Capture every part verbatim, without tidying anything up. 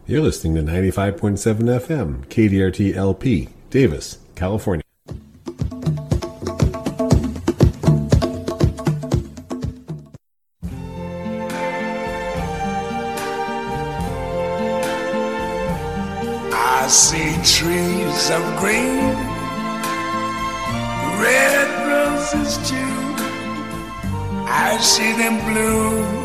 You're listening to ninety-five point seven F M, K D R T L P, Davis, California. I see trees of green, red roses too. I see them bloom.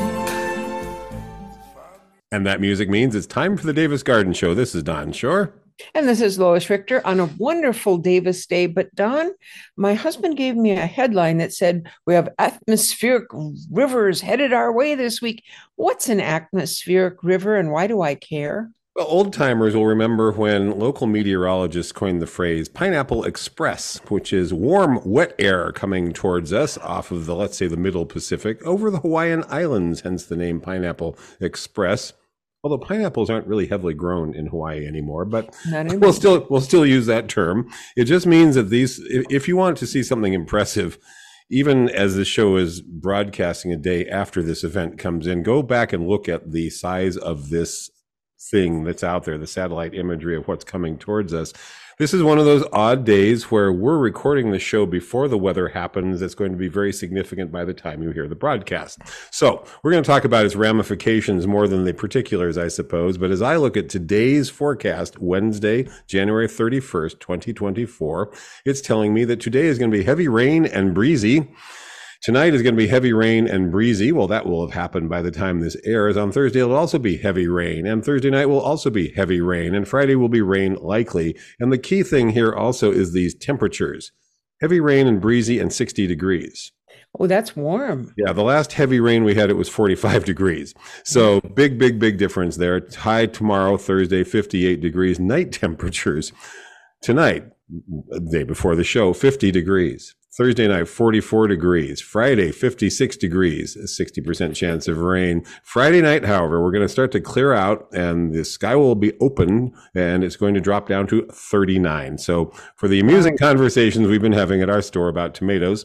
And that music means it's time for the Davis Garden Show. This is Don Shore. And this is Lois Richter on a wonderful Davis Day. But Don, my husband gave me a headline that said, we have atmospheric rivers headed our way this week. What's an atmospheric river and why do I care? Well, old timers will remember when local meteorologists coined the phrase Pineapple Express, which is warm, wet air coming towards us off of the, let's say, the middle Pacific over the Hawaiian Islands, hence the name Pineapple Express. Although pineapples aren't really heavily grown in Hawaii anymore, but we'll still we'll still use that term. It just means that these, if, if you want to see something impressive, even as the show is broadcasting a day after this event comes in, go back and look at the size of this thing that's out there, the satellite imagery of what's coming towards us. This is one of those odd days where we're recording the show before the weather happens. It's going to be very significant by the time you hear the broadcast. So we're going to talk about its ramifications more than the particulars, I suppose. But as I look at today's forecast, Wednesday, January thirty-first, twenty twenty-four, it's telling me that today is going to be heavy rain and breezy. Tonight is going to be heavy rain and breezy. Well, that will have happened by the time this airs. On Thursday, it'll also be heavy rain. And Thursday night will also be heavy rain. And Friday will be rain likely. And the key thing here also is these temperatures. Heavy rain and breezy and sixty degrees. Oh, that's warm. Yeah, the last heavy rain we had, it was forty-five degrees. So big, big, big difference there. High tomorrow, Thursday, fifty-eight degrees. Night temperatures tonight, the day before the show, fifty degrees. Thursday night, forty-four degrees. Friday, fifty-six degrees, a sixty percent chance of rain. Friday night, however, we're going to start to clear out and the sky will be open and it's going to drop down to thirty-nine. So for the amusing conversations we've been having at our store about tomatoes,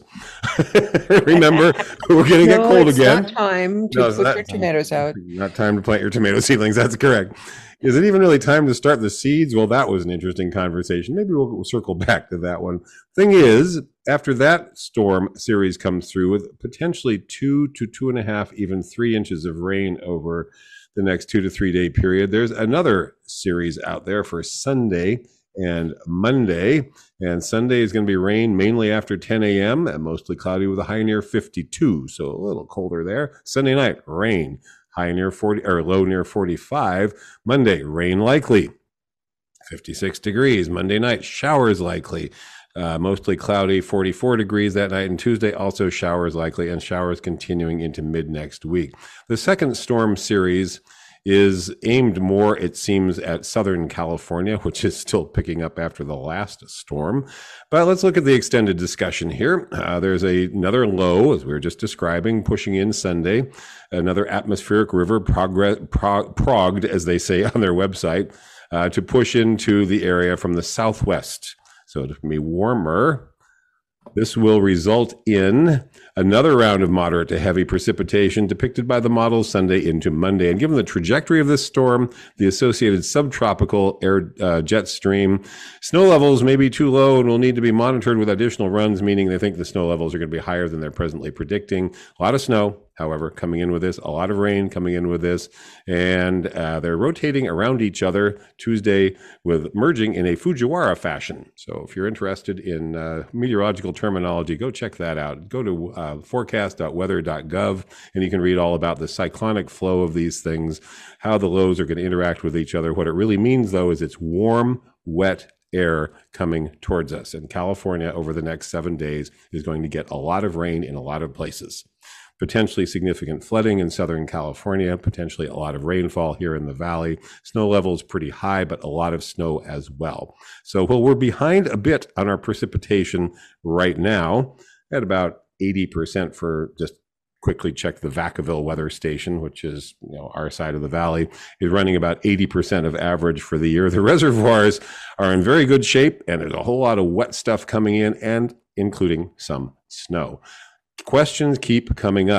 remember, we're going to no, get cold it's again. Not time to no, put not, your tomatoes out. Not time to plant your tomato seedlings. That's correct. Is it even really time to start the seeds? Well, that was an interesting conversation. Maybe we'll, we'll circle back to that one. Thing is, after that storm series comes through with potentially two to two and a half, even three inches of rain over the next two to three day period, there's another series out there for Sunday and Monday. And Sunday is going to be rain mainly after ten a.m. and mostly cloudy with a high near fifty-two. So a little colder there. Sunday night, rain. High near forty or low near forty-five. Monday, rain likely. fifty-six degrees. Monday night, showers likely. Uh, mostly cloudy, forty-four degrees that night. And Tuesday, also showers likely, and showers continuing into mid next week. The second storm series is aimed more, it seems, at Southern California, which is still picking up after the last storm. But let's look at the extended discussion here. Uh, there's a, another low, as we were just describing, pushing in Sunday. Another atmospheric river progress, prog, progged, as they say on their website, uh, to push into the area from the southwest. So it's going to be warmer. This will result in another round of moderate to heavy precipitation depicted by the models Sunday into Monday. And given the trajectory of this storm, the associated subtropical air uh, jet stream, snow levels may be too low and will need to be monitored with additional runs, meaning they think the snow levels are going to be higher than they're presently predicting. A lot of snow, however, coming in with this, a lot of rain coming in with this, and uh, they're rotating around each other Tuesday with merging in a Fujiwara fashion. So if you're interested in uh, meteorological terminology, go check that out. Go to uh, forecast dot weather dot gov and you can read all about the cyclonic flow of these things, how the lows are going to interact with each other. What it really means, though, is it's warm, wet air coming towards us. And California over the next seven days is going to get a lot of rain in a lot of places. Potentially significant flooding in Southern California, potentially a lot of rainfall here in the valley. Snow levels pretty high, but a lot of snow as well. So while we're behind a bit on our precipitation right now, at about eighty percent for just quickly check the Vacaville weather station, which is, you know, our side of the valley, is running about eighty percent of average for the year. The reservoirs are in very good shape, and there's a whole lot of wet stuff coming in, and including some snow. Questions keep coming up.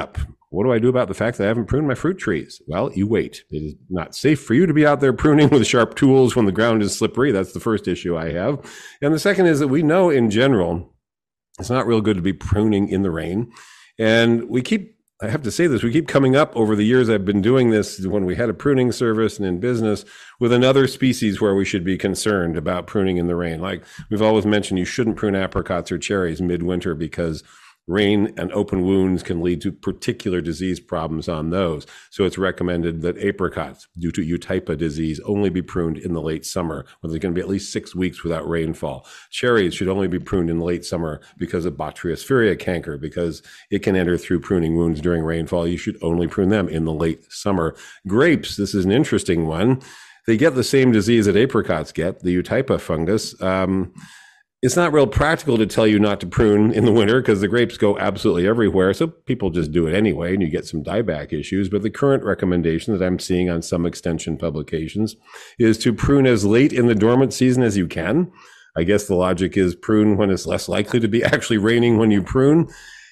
What do I do about the fact that I haven't pruned my fruit trees? Well, you wait. It is not safe for you to be out there pruning with sharp tools when the ground is slippery. That's the first issue I have. And the second is that we know in general, it's not real good to be pruning in the rain. And we keep, I have to say this, we keep coming up over the years I've been doing this when we had a pruning service and in business with another species where we should be concerned about pruning in the rain. Like we've always mentioned, you shouldn't prune apricots or cherries midwinter because rain and open wounds can lead to particular disease problems on those. So it's recommended that apricots, due to Eutypa disease, only be pruned in the late summer, when there's going to be at least six weeks without rainfall. Cherries should only be pruned in the late summer because of Botryophilia canker, because it can enter through pruning wounds during rainfall. You should only prune them in the late summer. Grapes, this is an interesting one. They get the same disease that apricots get, the Eutypa fungus. Um, It's not real practical to tell you not to prune in the winter because the grapes go absolutely everywhere. So people just do it anyway, and you get some dieback issues. But the current recommendation that I'm seeing on some extension publications is to prune as late in the dormant season as you can. I guess the logic is prune when it's less likely to be actually raining when you prune.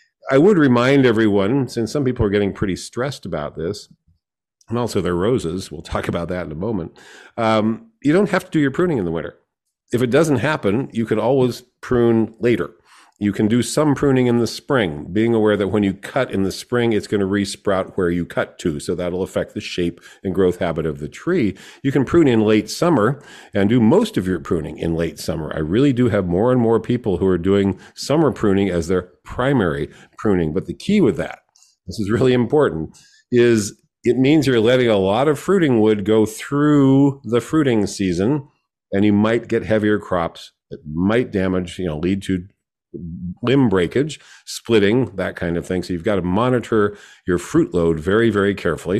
I would remind everyone, since some people are getting pretty stressed about this, and also their roses, we'll talk about that in a moment, um, you don't have to do your pruning in the winter. If it doesn't happen, you can always prune later. You can do some pruning in the spring, being aware that when you cut in the spring, it's going to resprout where you cut to. So that'll affect the shape and growth habit of the tree. You can prune in late summer and do most of your pruning in late summer. I really do have more and more people who are doing summer pruning as their primary pruning. But the key with that, this is really important, is it means you're letting a lot of fruiting wood go through the fruiting season, and you might get heavier crops that might damage, you know, lead to limb breakage, splitting, that kind of thing. So you've got to monitor your fruit load very, very carefully.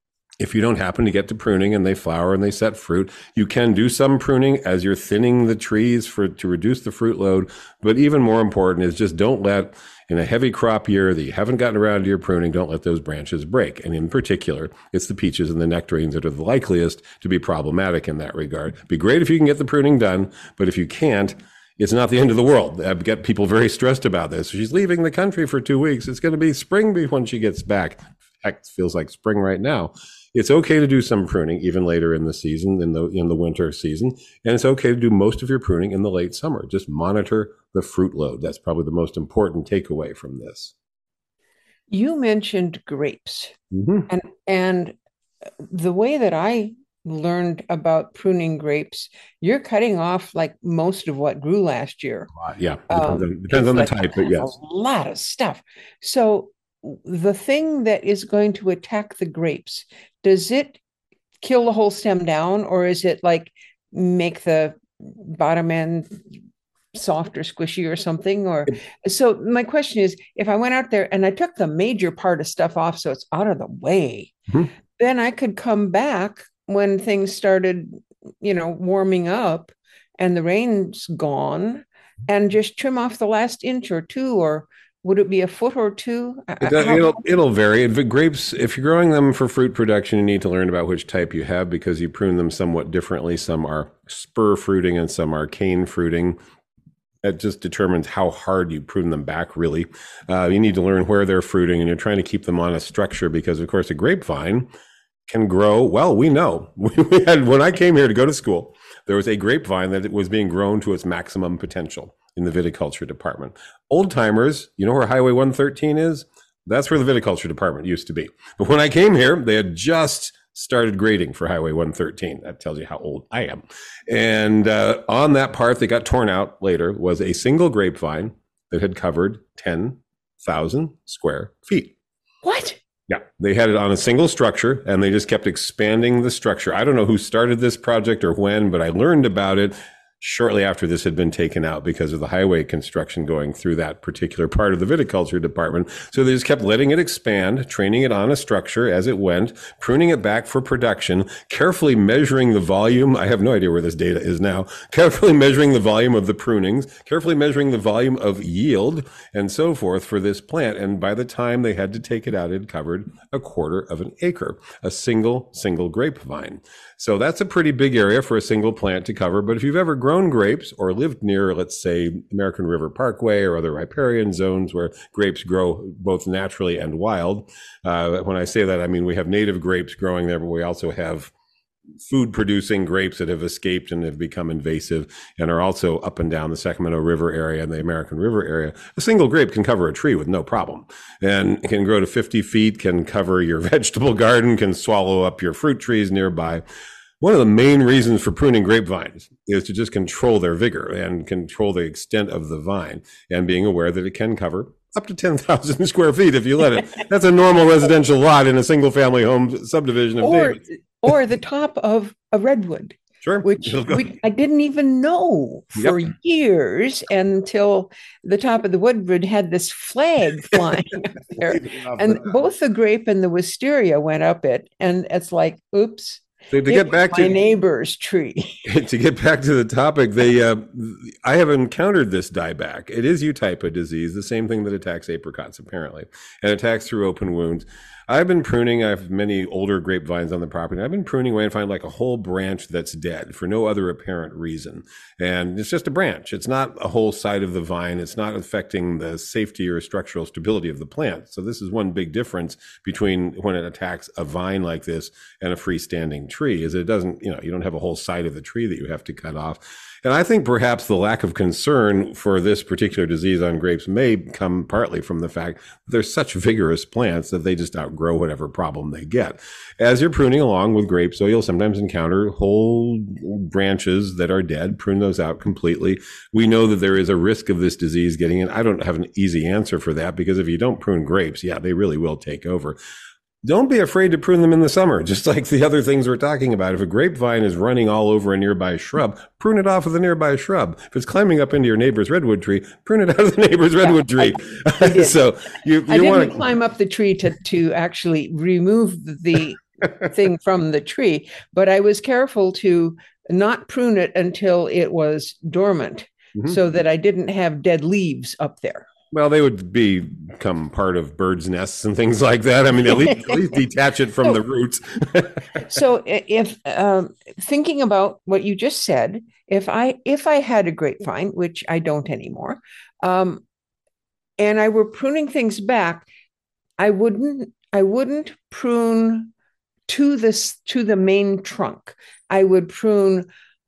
If you don't happen to get to pruning and they flower and they set fruit, you can do some pruning as you're thinning the trees for to reduce the fruit load. But even more important is just don't let, in a heavy crop year that you haven't gotten around to your pruning, don't let those branches break. And in particular, it's the peaches and the nectarines that are the likeliest to be problematic in that regard. It'd be great if you can get the pruning done, but if you can't, it's not the end of the world. I've got people very stressed about this. She's leaving the country for two weeks. It's going to be spring when she gets back. Heck, it feels like spring right now. It's okay to do some pruning even later in the season, in the in the winter season, and it's okay to do most of your pruning in the late summer. Just monitor the fruit load. That's probably the most important takeaway from this. You mentioned grapes, Mm-hmm. and and the way that I learned about pruning grapes, you're cutting off like most of what grew last year. Uh, yeah, Um, depends on, depends on the like type, but yes. a lot of stuff. So the thing that is going to attack the grapes, does it kill the whole stem down, or is it like make the bottom end soft or squishy or something? Or so my question is, if I went out there and I took the major part of stuff off so it's out of the way, Mhm. then I could come back when things started, you know, warming up and the rain's gone, and just trim off the last inch or two, or would it be a foot or two? It does, How- it'll it'll vary. If it grapes, if you're growing them for fruit production, you need to learn about which type you have because you prune them somewhat differently. Some are spur fruiting and some are cane fruiting. That just determines how hard you prune them back, really. Uh, you need to learn where they're fruiting, and you're trying to keep them on a structure because, of course, a grapevine can grow. Well, we know. We had, when I came here to go to school, there was a grapevine that was being grown to its maximum potential in the viticulture department. Old timers, you know where Highway one thirteen is? That's where the viticulture department used to be. But when I came here, they had just started grading for Highway one thirteen. That tells you how old I am. And uh, on that part that got torn out later was a single grapevine that had covered ten thousand square feet. What? Yeah, they had it on a single structure and they just kept expanding the structure. I don't know who started this project or when, but I learned about it shortly after this had been taken out because of the highway construction going through that particular part of the viticulture department. So they just kept letting it expand, training it on a structure as it went, pruning it back for production, carefully measuring the volume. I have no idea where this data is now. Carefully measuring the volume of the prunings, carefully measuring the volume of yield and so forth for this plant. And by the time they had to take it out, it covered a quarter of an acre, a single, single grapevine. So that's a pretty big area for a single plant to cover. But if you've ever grown grapes or lived near, let's say, American River Parkway or other riparian zones where grapes grow both naturally and wild, uh, when I say that, I mean we have native grapes growing there, but we also have food producing grapes that have escaped and have become invasive and are also up and down the Sacramento River area and the American River area. A single grape can cover a tree with no problem and can grow to fifty feet, can cover your vegetable garden, can swallow up your fruit trees nearby. One of the main reasons for pruning grapevines is to just control their vigor and control the extent of the vine, and being aware that it can cover up to ten thousand square feet if you let it. That's a normal residential lot in a single family home subdivision of or, Davis. or the top of a redwood. Sure. Which we, I didn't even know for Yep. years until the top of the woodwood had this flag flying up there. And both the grape and the wisteria went up it. And it's like, oops. So to it get was back my to neighbor's tree. to get back to the topic, they uh, I have encountered this dieback. It is Eutypa disease, the same thing that attacks apricots apparently, and attacks through open wounds. I've been pruning. I have many older grapevines on the property. I've been pruning away and find like a whole branch that's dead for no other apparent reason. And it's just a branch. It's not a whole side of the vine. It's not affecting the safety or structural stability of the plant. So this is one big difference between when it attacks a vine like this and a freestanding tree, is it doesn't, you know, you don't have a whole side of the tree that you have to cut off. And I think perhaps the lack of concern for this particular disease on grapes may come partly from the fact that they're such vigorous plants that they just outgrow whatever problem they get. As you're pruning along with grapes, so you'll sometimes encounter whole branches that are dead. Prune those out completely. We know that there is a risk of this disease getting in. I don't have an easy answer for that, because if you don't prune grapes, yeah, they really will take over. Don't be afraid to prune them in the summer, just like the other things we're talking about. If a grapevine is running all over a nearby shrub, prune it off of the nearby shrub. If it's climbing up into your neighbor's redwood tree, prune it out of the neighbor's yeah, redwood tree. I, I so you, you I didn't want to climb up the tree to, to actually remove the thing from the tree, but I was careful to not prune it until it was dormant, mm-hmm. so that I didn't have dead leaves up there. Well, they would be, become part of birds' nests and things like that. I mean, at least, at least detach it from so, the roots. So if um, thinking about what you just said, if I if I had a grapevine, which I don't anymore, um, and I were pruning things back, I wouldn't I wouldn't prune to this to the main trunk. I would prune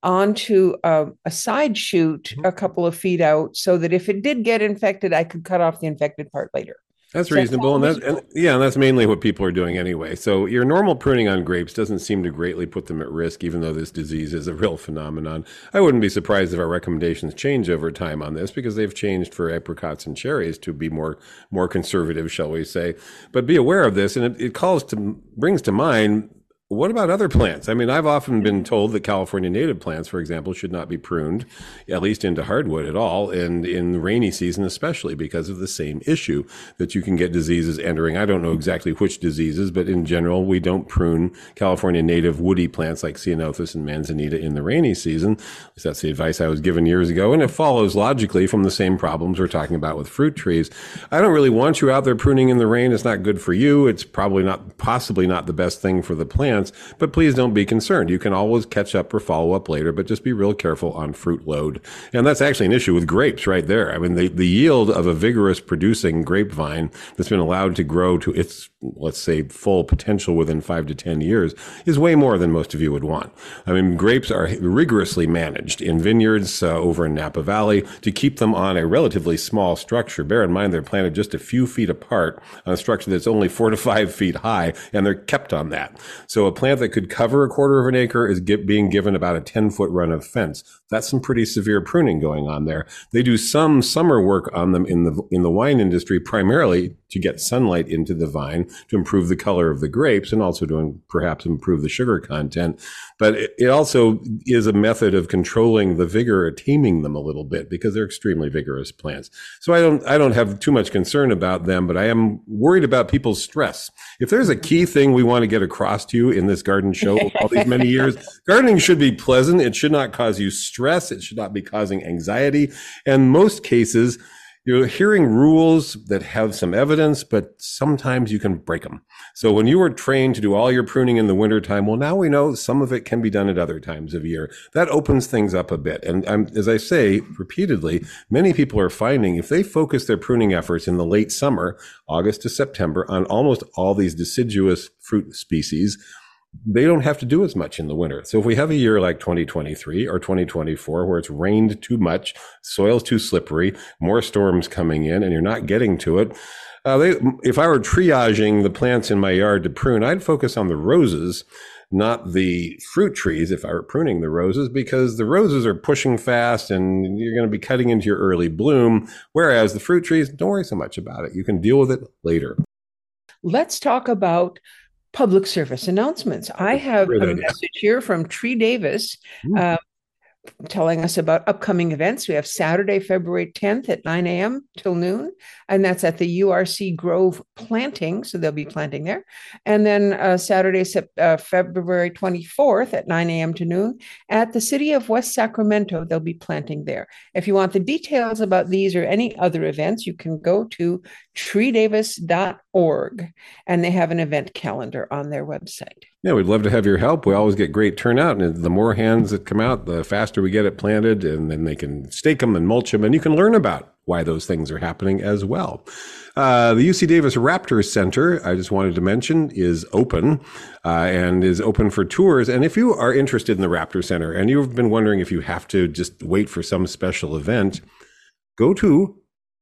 onto a, a side shoot a couple of feet out, so that if it did get infected, I could cut off the infected part later. That's reasonable, and that's and, yeah, and that's mainly what people are doing anyway. So your normal pruning on grapes doesn't seem to greatly put them at risk, even though this disease is a real phenomenon. I wouldn't be surprised if our recommendations change over time on this, because they've changed for apricots and cherries to be more more conservative, shall we say. But be aware of this, and it, it calls to brings to mind, what about other plants? I mean, I've often been told that California native plants, for example, should not be pruned, at least into hardwood at all, and in the rainy season especially, because of the same issue that you can get diseases entering. I don't know exactly which diseases, but in general, we don't prune California native woody plants like ceanothus and manzanita in the rainy season. At least that's the advice I was given years ago, and it follows logically from the same problems we're talking about with fruit trees. I don't really want you out there pruning in the rain. It's not good for you. It's probably not, possibly not the best thing for the plant. But please don't be concerned. You can always catch up or follow up later, but just be real careful on fruit load. And that's actually an issue with grapes right there. I mean, the, the yield of a vigorous producing grapevine that's been allowed to grow to its, let's say, full potential within five to ten years is way more than most of you would want. I mean, grapes are rigorously managed in vineyards uh, over in Napa Valley to keep them on a relatively small structure. Bear in mind, they're planted just a few feet apart on a structure that's only four to five feet high, and they're kept on that. So a plant that could cover a quarter of an acre is get, being given about a ten foot run of fence. That's some pretty severe pruning going on there. They do some summer work on them in the in the wine industry, primarily to get sunlight into the vine, to improve the color of the grapes, and also to perhaps improve the sugar content. But it, it also is a method of controlling the vigor or taming them a little bit, because they're extremely vigorous plants. So I don't I don't have too much concern about them, but I am worried about people's stress. If there's a key thing we want to get across to you in this garden show all these many years, gardening should be pleasant. It should not cause you stress. It should not be causing anxiety. And most cases, You're hearing rules that have some evidence, but sometimes you can break them. So when you were trained to do all your pruning in the wintertime, well, now we know some of it can be done at other times of year. That opens things up a bit. And um, as I say repeatedly, many people are finding if they focus their pruning efforts in the late summer, August to September, on almost all these deciduous fruit species, they don't have to do as much in the winter. So if we have a year like twenty twenty-three or twenty twenty-four where it's rained too much, soil's too slippery, more storms coming in, and you're not getting to it, uh, they, if I were triaging the plants in my yard to prune, I'd focus on the roses, not the fruit trees if I were pruning the roses, because the roses are pushing fast and you're going to be cutting into your early bloom, whereas the fruit trees, don't worry so much about it. You can deal with it later. Let's talk about public service announcements. I have Great a idea. message here from Tree Davis Ooh. uh, telling us about upcoming events. We have Saturday, February tenth at nine a.m. till noon, and that's at the U R C Grove Planting, so they'll be planting there. And then uh, Saturday, uh, February twenty-fourth at nine a.m. to noon at the City of West Sacramento, they'll be planting there. If you want the details about these or any other events, you can go to tree davis dot org, and they have an event calendar on their website. Yeah, we'd love to have your help. We always get great turnout, and the more hands that come out, the faster we get it planted, and then they can stake them and mulch them, and you can learn about why those things are happening as well. Uh, the U C Davis Raptor Center, I just wanted to mention, is open uh, and is open for tours. And if you are interested in the Raptor Center and you've been wondering if you have to just wait for some special event, go to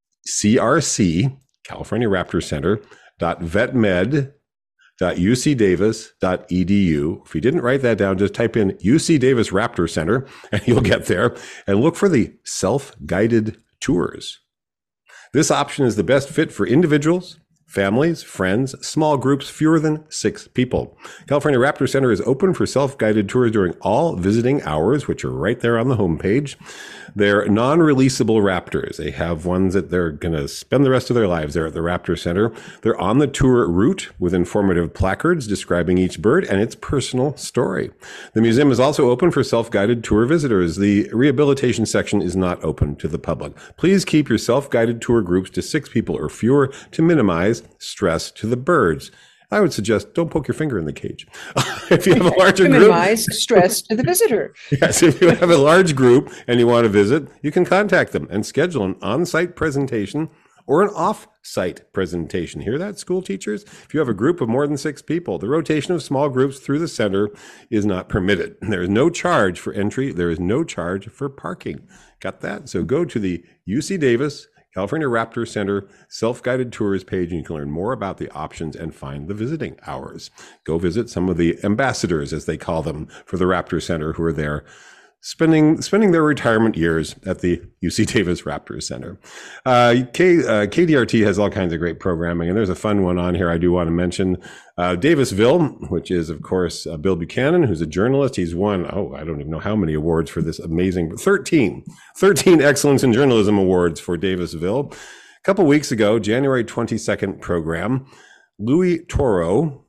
C R C, California Raptor Center, dot vetmed dot u c davis dot e d u. If you didn't write that down, just type in U C Davis Raptor Center and you'll get there, and look for the self-guided tours. This option is the best fit for individuals, families, friends, small groups, fewer than six people. California Raptor Center is open for self-guided tours during all visiting hours, which are right there on the homepage. They're non-releasable raptors. They have ones that they're going to spend the rest of their lives there at the Raptor Center. They're on the tour route with informative placards describing each bird and its personal story. The museum is also open for self-guided tour visitors. The rehabilitation section is not open to the public. Please keep your self-guided tour groups to six people or fewer to minimize stress to the birds. I would suggest don't poke your finger in the cage. If you have a larger group, minimize stress to the visitor. Yes, if you have a large group and you want to visit, you can contact them and schedule an on-site presentation or an off-site presentation. Hear that, school teachers? If you have a group of more than six people, the rotation of small groups through the center is not permitted. There is no charge for entry. There is no charge for parking. Got that? So go to the U C Davis California Raptor Center self-guided tours page, and you can learn more about the options and find the visiting hours. Go visit some of the ambassadors, as they call them, for the Raptor Center who are there spending spending their retirement years at the U C Davis Raptor Center. Uh, K, uh, K D R T has all kinds of great programming, and there's a fun one on here I do want to mention. Uh, Davisville, which is, of course, uh, Bill Buchanan, who's a journalist. He's won, oh, I don't even know how many awards for this amazing, thirteen, thirteen Excellence in Journalism Awards for Davisville. A couple weeks ago, January twenty-second program, Louis Toro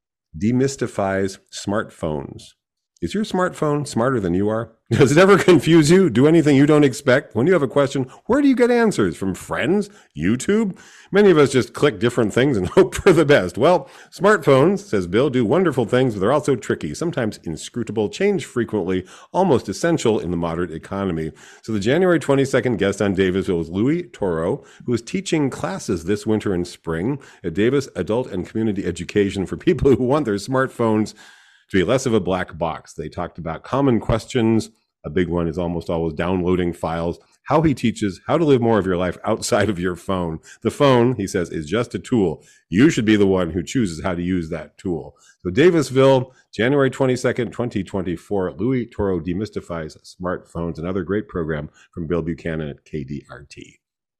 demystifies smartphones. Is your smartphone smarter than you are? Does it ever confuse you? Do anything you don't expect? When you have a question, where do you get answers? From friends? YouTube? Many of us just click different things and hope for the best. Well, smartphones, says Bill, do wonderful things, but they're also tricky, sometimes inscrutable, change frequently, almost essential in the modern economy. So the January twenty-second guest on Davisville is Louis Toro, who is teaching classes this winter and spring at Davis Adult and Community Education for people who want their smartphones to be less of a black box. They talked about common questions. A big one is almost always downloading files. How he teaches how to live more of your life outside of your phone. The phone, he says, is just a tool. You should be the one who chooses how to use that tool. So Davisville, January twenty-second, twenty twenty-four, Louis Toro demystifies smartphones. Another great program from Bill Buchanan at K D R T.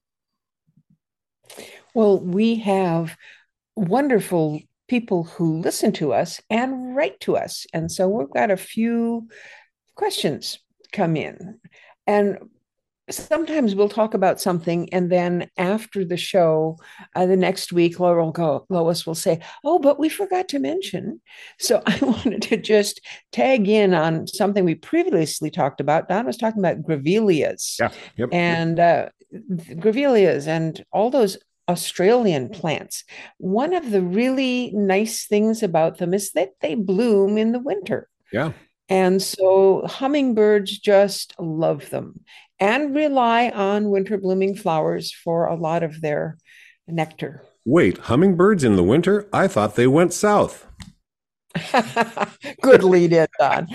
Well, we have wonderful people who listen to us and write to us. And so we've got a few questions come in. And sometimes we'll talk about something, and then after the show, uh, the next week, Laura will go, Lois will say, oh, but we forgot to mention. So I wanted to just tag in on something we previously talked about. Don was talking about grevilleas. Yeah. Yep. And uh, grevilleas and all those Australian plants. One of the really nice things about them is that they bloom in the winter. Yeah. And so hummingbirds just love them and rely on winter blooming flowers for a lot of their nectar. Wait, hummingbirds in the winter? I thought they went south. Good lead in, Don.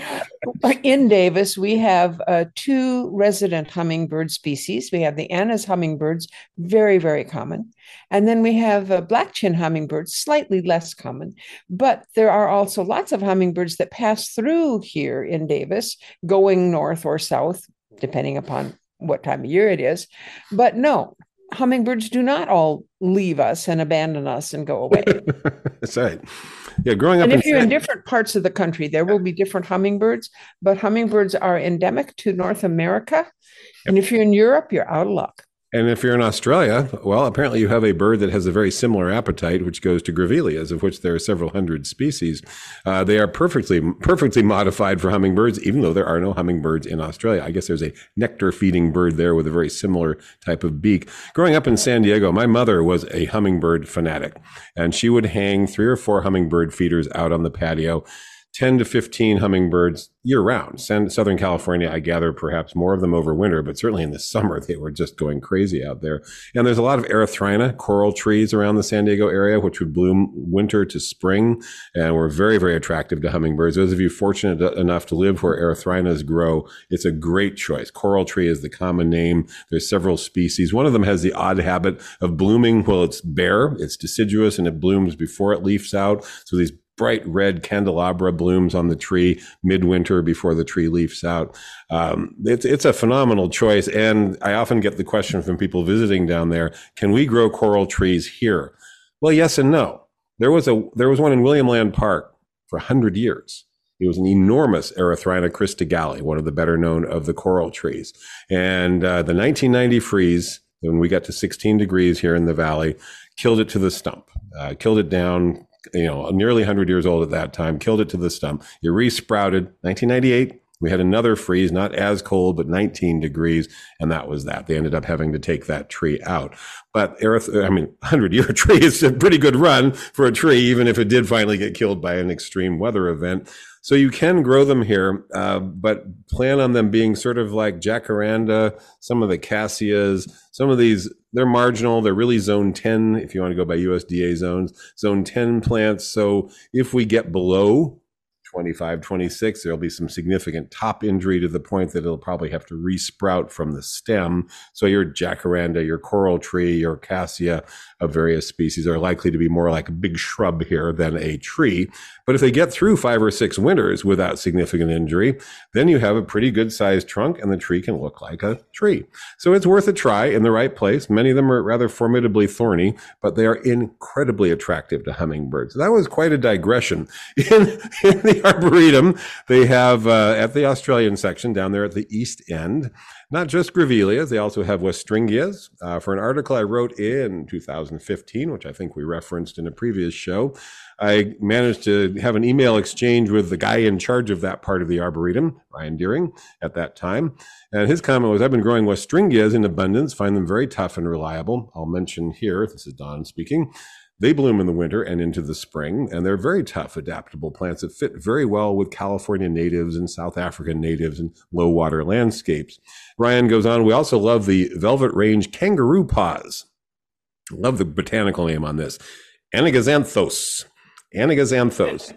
In Davis, we have uh, two resident hummingbird species. We have the Anna's hummingbirds, very, very common. And then we have uh, black-chin hummingbirds, slightly less common. But there are also lots of hummingbirds that pass through here in Davis, going north or south, depending upon what time of year it is. But no, hummingbirds do not all leave us and abandon us and go away. That's right. Yeah, growing up. And if in you're San- in different parts of the country, there will be different hummingbirds, but hummingbirds are endemic to North America. And if you're in Europe, you're out of luck. And if you're in Australia, well, apparently you have a bird that has a very similar appetite, which goes to grevilleas, of which there are several hundred species. Uh, they are perfectly perfectly modified for hummingbirds, even though there are no hummingbirds in Australia. I guess there's a nectar-feeding bird there with a very similar type of beak. Growing up in San Diego, my mother was a hummingbird fanatic, and she would hang three or four hummingbird feeders out on the patio. ten to fifteen hummingbirds year round. Southern California, I gather perhaps more of them over winter, but certainly in the summer, they were just going crazy out there. And there's a lot of erythrina, coral trees around the San Diego area, which would bloom winter to spring and were very, very attractive to hummingbirds. Those of you fortunate enough to live where erythrinas grow, it's a great choice. Coral tree is the common name. There's several species. One of them has the odd habit of blooming while it's bare. It's deciduous and it blooms before it leaves out. So these bright red candelabra blooms on the tree midwinter before the tree leaves out. Um, it's it's a phenomenal choice. And I often get the question from people visiting down there, can we grow coral trees here? Well, yes and no. There was a there was one in William Land Park for one hundred years. It was an enormous Erythrina christogalli, one of the better known of the coral trees. And uh, the nineteen ninety freeze, when we got to sixteen degrees here in the valley, killed it to the stump, uh, killed it down, you know, nearly one hundred years old at that time, killed it to the stump. It resprouted. nineteen ninety-eight, we had another freeze, not as cold, but nineteen degrees, and that was that. They ended up having to take that tree out. But, Eryth- I mean, one hundred-year tree is a pretty good run for a tree, even if it did finally get killed by an extreme weather event. So you can grow them here, uh, but plan on them being sort of like jacaranda, some of the cassias, some of these, they're marginal. They're really zone ten, if you want to go by U S D A zones, zone ten plants. So if we get below twenty-five, twenty-six, there'll be some significant top injury to the point that it'll probably have to resprout from the stem. So your jacaranda, your coral tree, your cassia of various species are likely to be more like a big shrub here than a tree. But if they get through five or six winters without significant injury, then you have a pretty good sized trunk and the tree can look like a tree. So it's worth a try in the right place. Many of them are rather formidably thorny, but they are incredibly attractive to hummingbirds. That was quite a digression. In, in the Arboretum, they have uh, at the Australian section down there at the east end, not just grevilleas, they also have westringias. Uh, for an article I wrote in two thousand fifteen, which I think we referenced in a previous show, I managed to have an email exchange with the guy in charge of that part of the Arboretum, Ryan Deering, at that time. And his comment was, I've been growing westringias in abundance, find them very tough and reliable. I'll mention here, this is Don speaking, they bloom in the winter and into the spring, and they're very tough, adaptable plants that fit very well with California natives and South African natives and low water landscapes. Ryan goes on, we also love the Velvet Range kangaroo paws. Love the botanical name on this. Anaxanthos. Anaxanthos.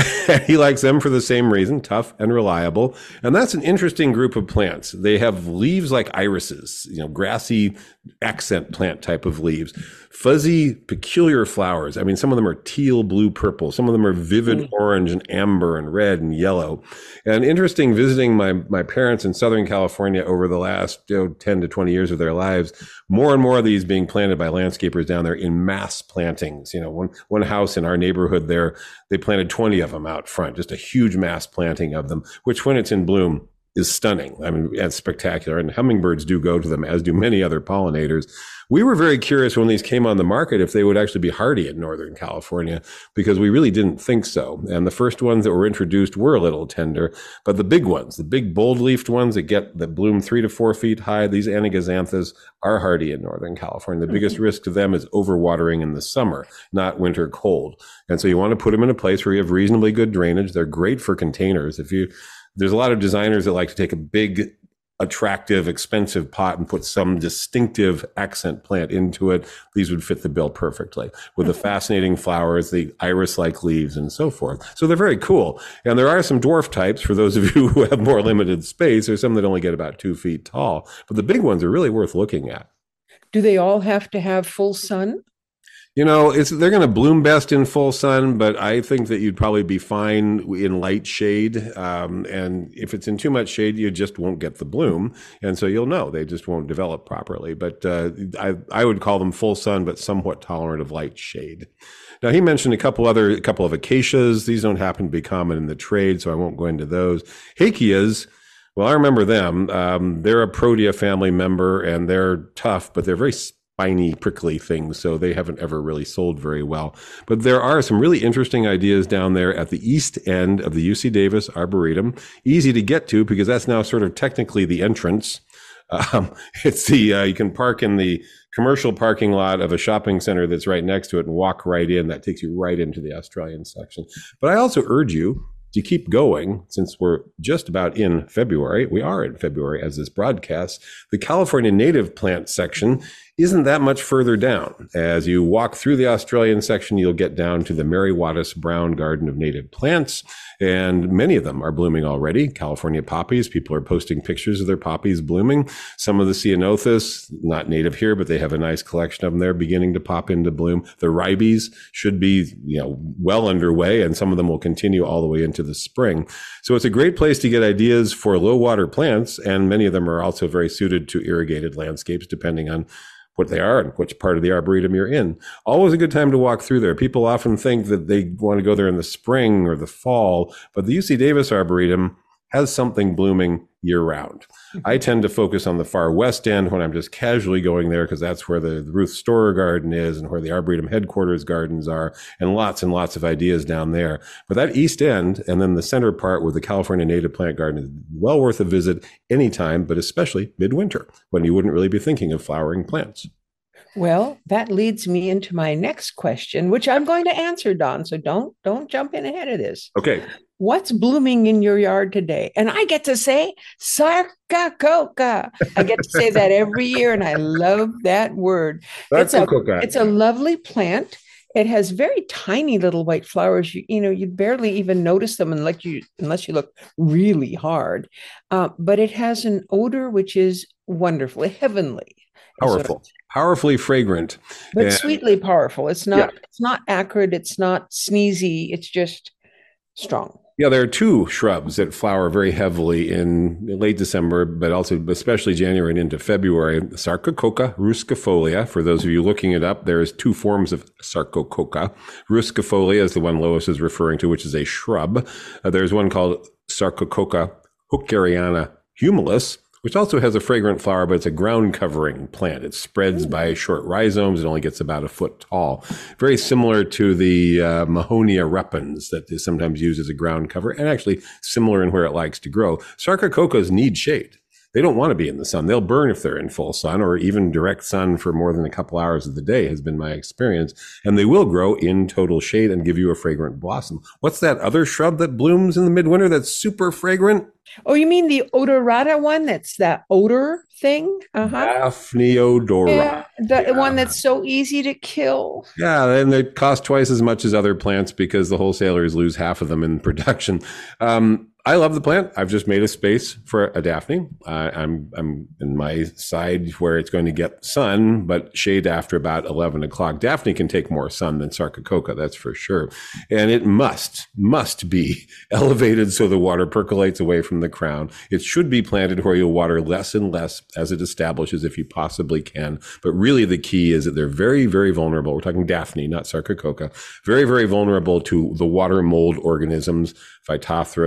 He likes them for the same reason, tough and reliable. And that's an interesting group of plants. They have leaves like irises, you know, grassy accent plant type of leaves, fuzzy, peculiar flowers. I mean, some of them are teal, blue, purple. Some of them are vivid mm. orange and amber and red and yellow. And interesting visiting my, my parents in Southern California over the last you know, ten to twenty years of their lives, more and more of these being planted by landscapers down there in mass plantings. You know, one, one house in our neighborhood there, they planted twenty of them out front, just a huge mass planting of them, which when it's in bloom, is stunning. I mean, it's spectacular. And hummingbirds do go to them, as do many other pollinators. We were very curious when these came on the market if they would actually be hardy in Northern California, because we really didn't think so. And the first ones that were introduced were a little tender, but the big ones, the big bold-leafed ones that get that bloom three to four feet high, these Anagasanthes are hardy in Northern California. The biggest risk to them is overwatering in the summer, not winter cold. And so you want to put them in a place where you have reasonably good drainage. They're great for containers. If you, there's a lot of designers that like to take a big, attractive, expensive pot and put some distinctive accent plant into it. These would fit the bill perfectly with the fascinating flowers, the iris-like leaves, and so forth. So they're very cool. And there are some dwarf types for those of you who have more limited space. There's some that only get about two feet tall, but the big ones are really worth looking at. Do they all have to have full sun? You know, it's, they're going to bloom best in full sun, but I think that you'd probably be fine in light shade. Um, and if it's in too much shade, you just won't get the bloom. And so you'll know they just won't develop properly. But uh, I, I would call them full sun, but somewhat tolerant of light shade. Now, he mentioned a couple other, a couple of acacias. These don't happen to be common in the trade, so I won't go into those. Hakeas, well, I remember them. Um, they're a Protea family member, and they're tough, but they're very spiny, prickly things, so they haven't ever really sold very well. But there are some really interesting ideas down there at the east end of the U C Davis Arboretum. Easy to get to because that's now sort of technically the entrance. Um, it's the, uh, you can park in the commercial parking lot of a shopping center that's right next to it and walk right in. That takes you right into the Australian section. But I also urge you to keep going, since we're just about in February. We are in February as this broadcast. The California native plant section isn't that much further down. As you walk through the Australian section, you'll get down to the Mary Wattis Brown Garden of Native Plants, and many of them are blooming already. California poppies, people are posting pictures of their poppies blooming. Some of the ceanothus, not native here, but they have a nice collection of them there beginning to pop into bloom. The ribes should be, you know, well underway, and some of them will continue all the way into the spring. So it's a great place to get ideas for low water plants, and many of them are also very suited to irrigated landscapes, depending on what they are and which part of the Arboretum you're in. Always a good time to walk through there. People often think that they want to go there in the spring or the fall, but the U C Davis Arboretum has something blooming year round. I tend to focus on the far west end when I'm just casually going there, because that's where the Ruth Storer Garden is and where the Arboretum headquarters gardens are, and lots and lots of ideas down there. But that east end and then the center part with the California Native Plant Garden is well worth a visit anytime, but especially midwinter when you wouldn't really be thinking of flowering plants. Well, that leads me into my next question, which I'm going to answer, Don. So don't don't jump in ahead of this. Okay. What's blooming in your yard today? And I get to say Sarcoca. I get to say that every year, and I love that word. It's a, it's a lovely plant. It has very tiny little white flowers. You, you know, you barely even notice them unless you unless you look really hard. Uh, but it has an odor which is wonderful, heavenly. Powerful, powerfully fragrant, but and, sweetly powerful. It's not. Yeah. It's not acrid. It's not sneezy. It's just strong. Yeah, there are two shrubs that flower very heavily in late December, but also especially January and into February. Sarcococa ruscifolia. For those of you looking it up, there's two forms of Sarcococa. Ruscifolia is the one Lois is referring to, which is a shrub. Uh, there's one called Sarcococa hookeriana humilis, which also has a fragrant flower, but it's a ground covering plant. It spreads by short rhizomes. It only gets about a foot tall. Very similar to the uh, Mahonia repens that is sometimes used as a ground cover, and actually similar in where it likes to grow. Sarcococas need shade. They don't want to be in the sun. They'll burn if they're in full sun, or even direct sun for more than a couple hours of the day has been my experience. And they will grow in total shade and give you a fragrant blossom. What's that other shrub that blooms in the midwinter that's super fragrant? Oh, you mean the odorata one? That's that odor thing? Uh-huh. Daphne odorata. Yeah, the yeah. one that's so easy to kill. Yeah, and they cost twice as much as other plants because the wholesalers lose half of them in production. Um, I love the plant. I've just made a space for a Daphne. Uh, I'm I'm in my side where it's going to get sun, but shade after about eleven o'clock. Daphne can take more sun than Sarcococa, that's for sure. And it must, must be elevated so the water percolates away from the crown. It should be planted where you'll water less and less as it establishes if you possibly can. But really the key is that they're very, very vulnerable. We're talking Daphne, not Sarcococa. Very, very vulnerable to the water mold organisms, Phytophthora, Pythium,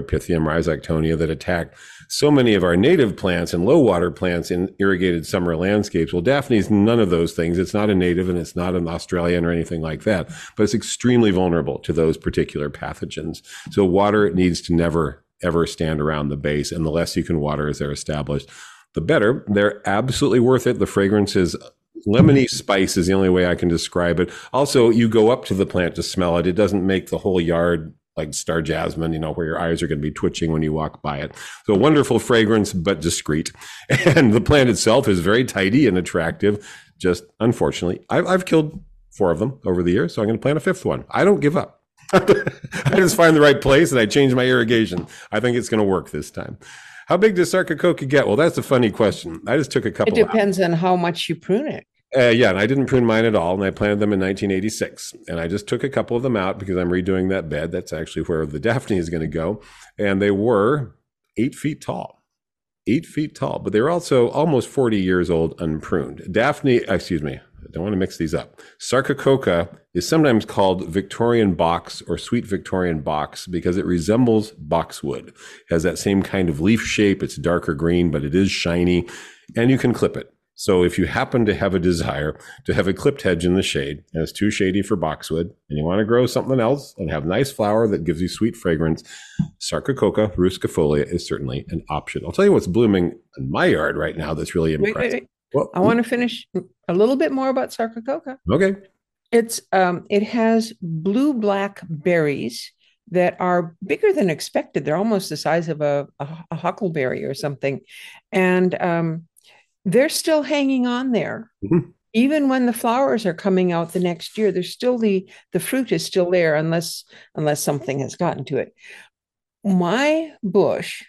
Rhizoctonia that attack so many of our native plants and low water plants in irrigated summer landscapes. Well, Daphne is none of those things. It's not a native and it's not an Australian or anything like that, but it's extremely vulnerable to those particular pathogens. So water needs to never, ever stand around the base. And the less you can water as they're established, the better. They're absolutely worth it. The fragrance is lemony spice is the only way I can describe it. Also, you go up to the plant to smell it. It doesn't make the whole yard like star jasmine, you know, where your eyes are going to be twitching when you walk by it. So wonderful fragrance, but discreet. And the plant itself is very tidy and attractive. Just unfortunately, I've, I've killed four of them over the years, so I'm going to plant a fifth one. I don't give up. I just find the right place and I change my irrigation. I think it's going to work this time. How big does Sarcococa get? Well, that's a funny question. I just took a couple. It depends out. on how much you prune it. Uh, yeah, and I didn't prune mine at all, and I planted them in nineteen eighty-six. And I just took a couple of them out because I'm redoing that bed. That's actually where the Daphne is going to go. And they were eight feet tall, eight feet tall, but they were also almost forty years old, unpruned. Daphne, excuse me, I don't want to mix these up. Sarcococa is sometimes called Victorian box or sweet Victorian box because it resembles boxwood. It has that same kind of leaf shape. It's darker green, but it is shiny, and you can clip it. So if you happen to have a desire to have a clipped hedge in the shade, and it's too shady for boxwood, and you want to grow something else and have nice flower that gives you sweet fragrance, Sarcococa ruscifolia is certainly an option. I'll tell you what's blooming in my yard right now that's really impressive. Wait, wait, wait. Well, I want to finish a little bit more about Sarcococa. Okay. It's um, it has blue-black berries that are bigger than expected. They're almost the size of a, a, a huckleberry or something. And um, they're still hanging on there. Mm-hmm. Even when the flowers are coming out the next year, there's still the, the fruit is still there unless, unless something has gotten to it. My bush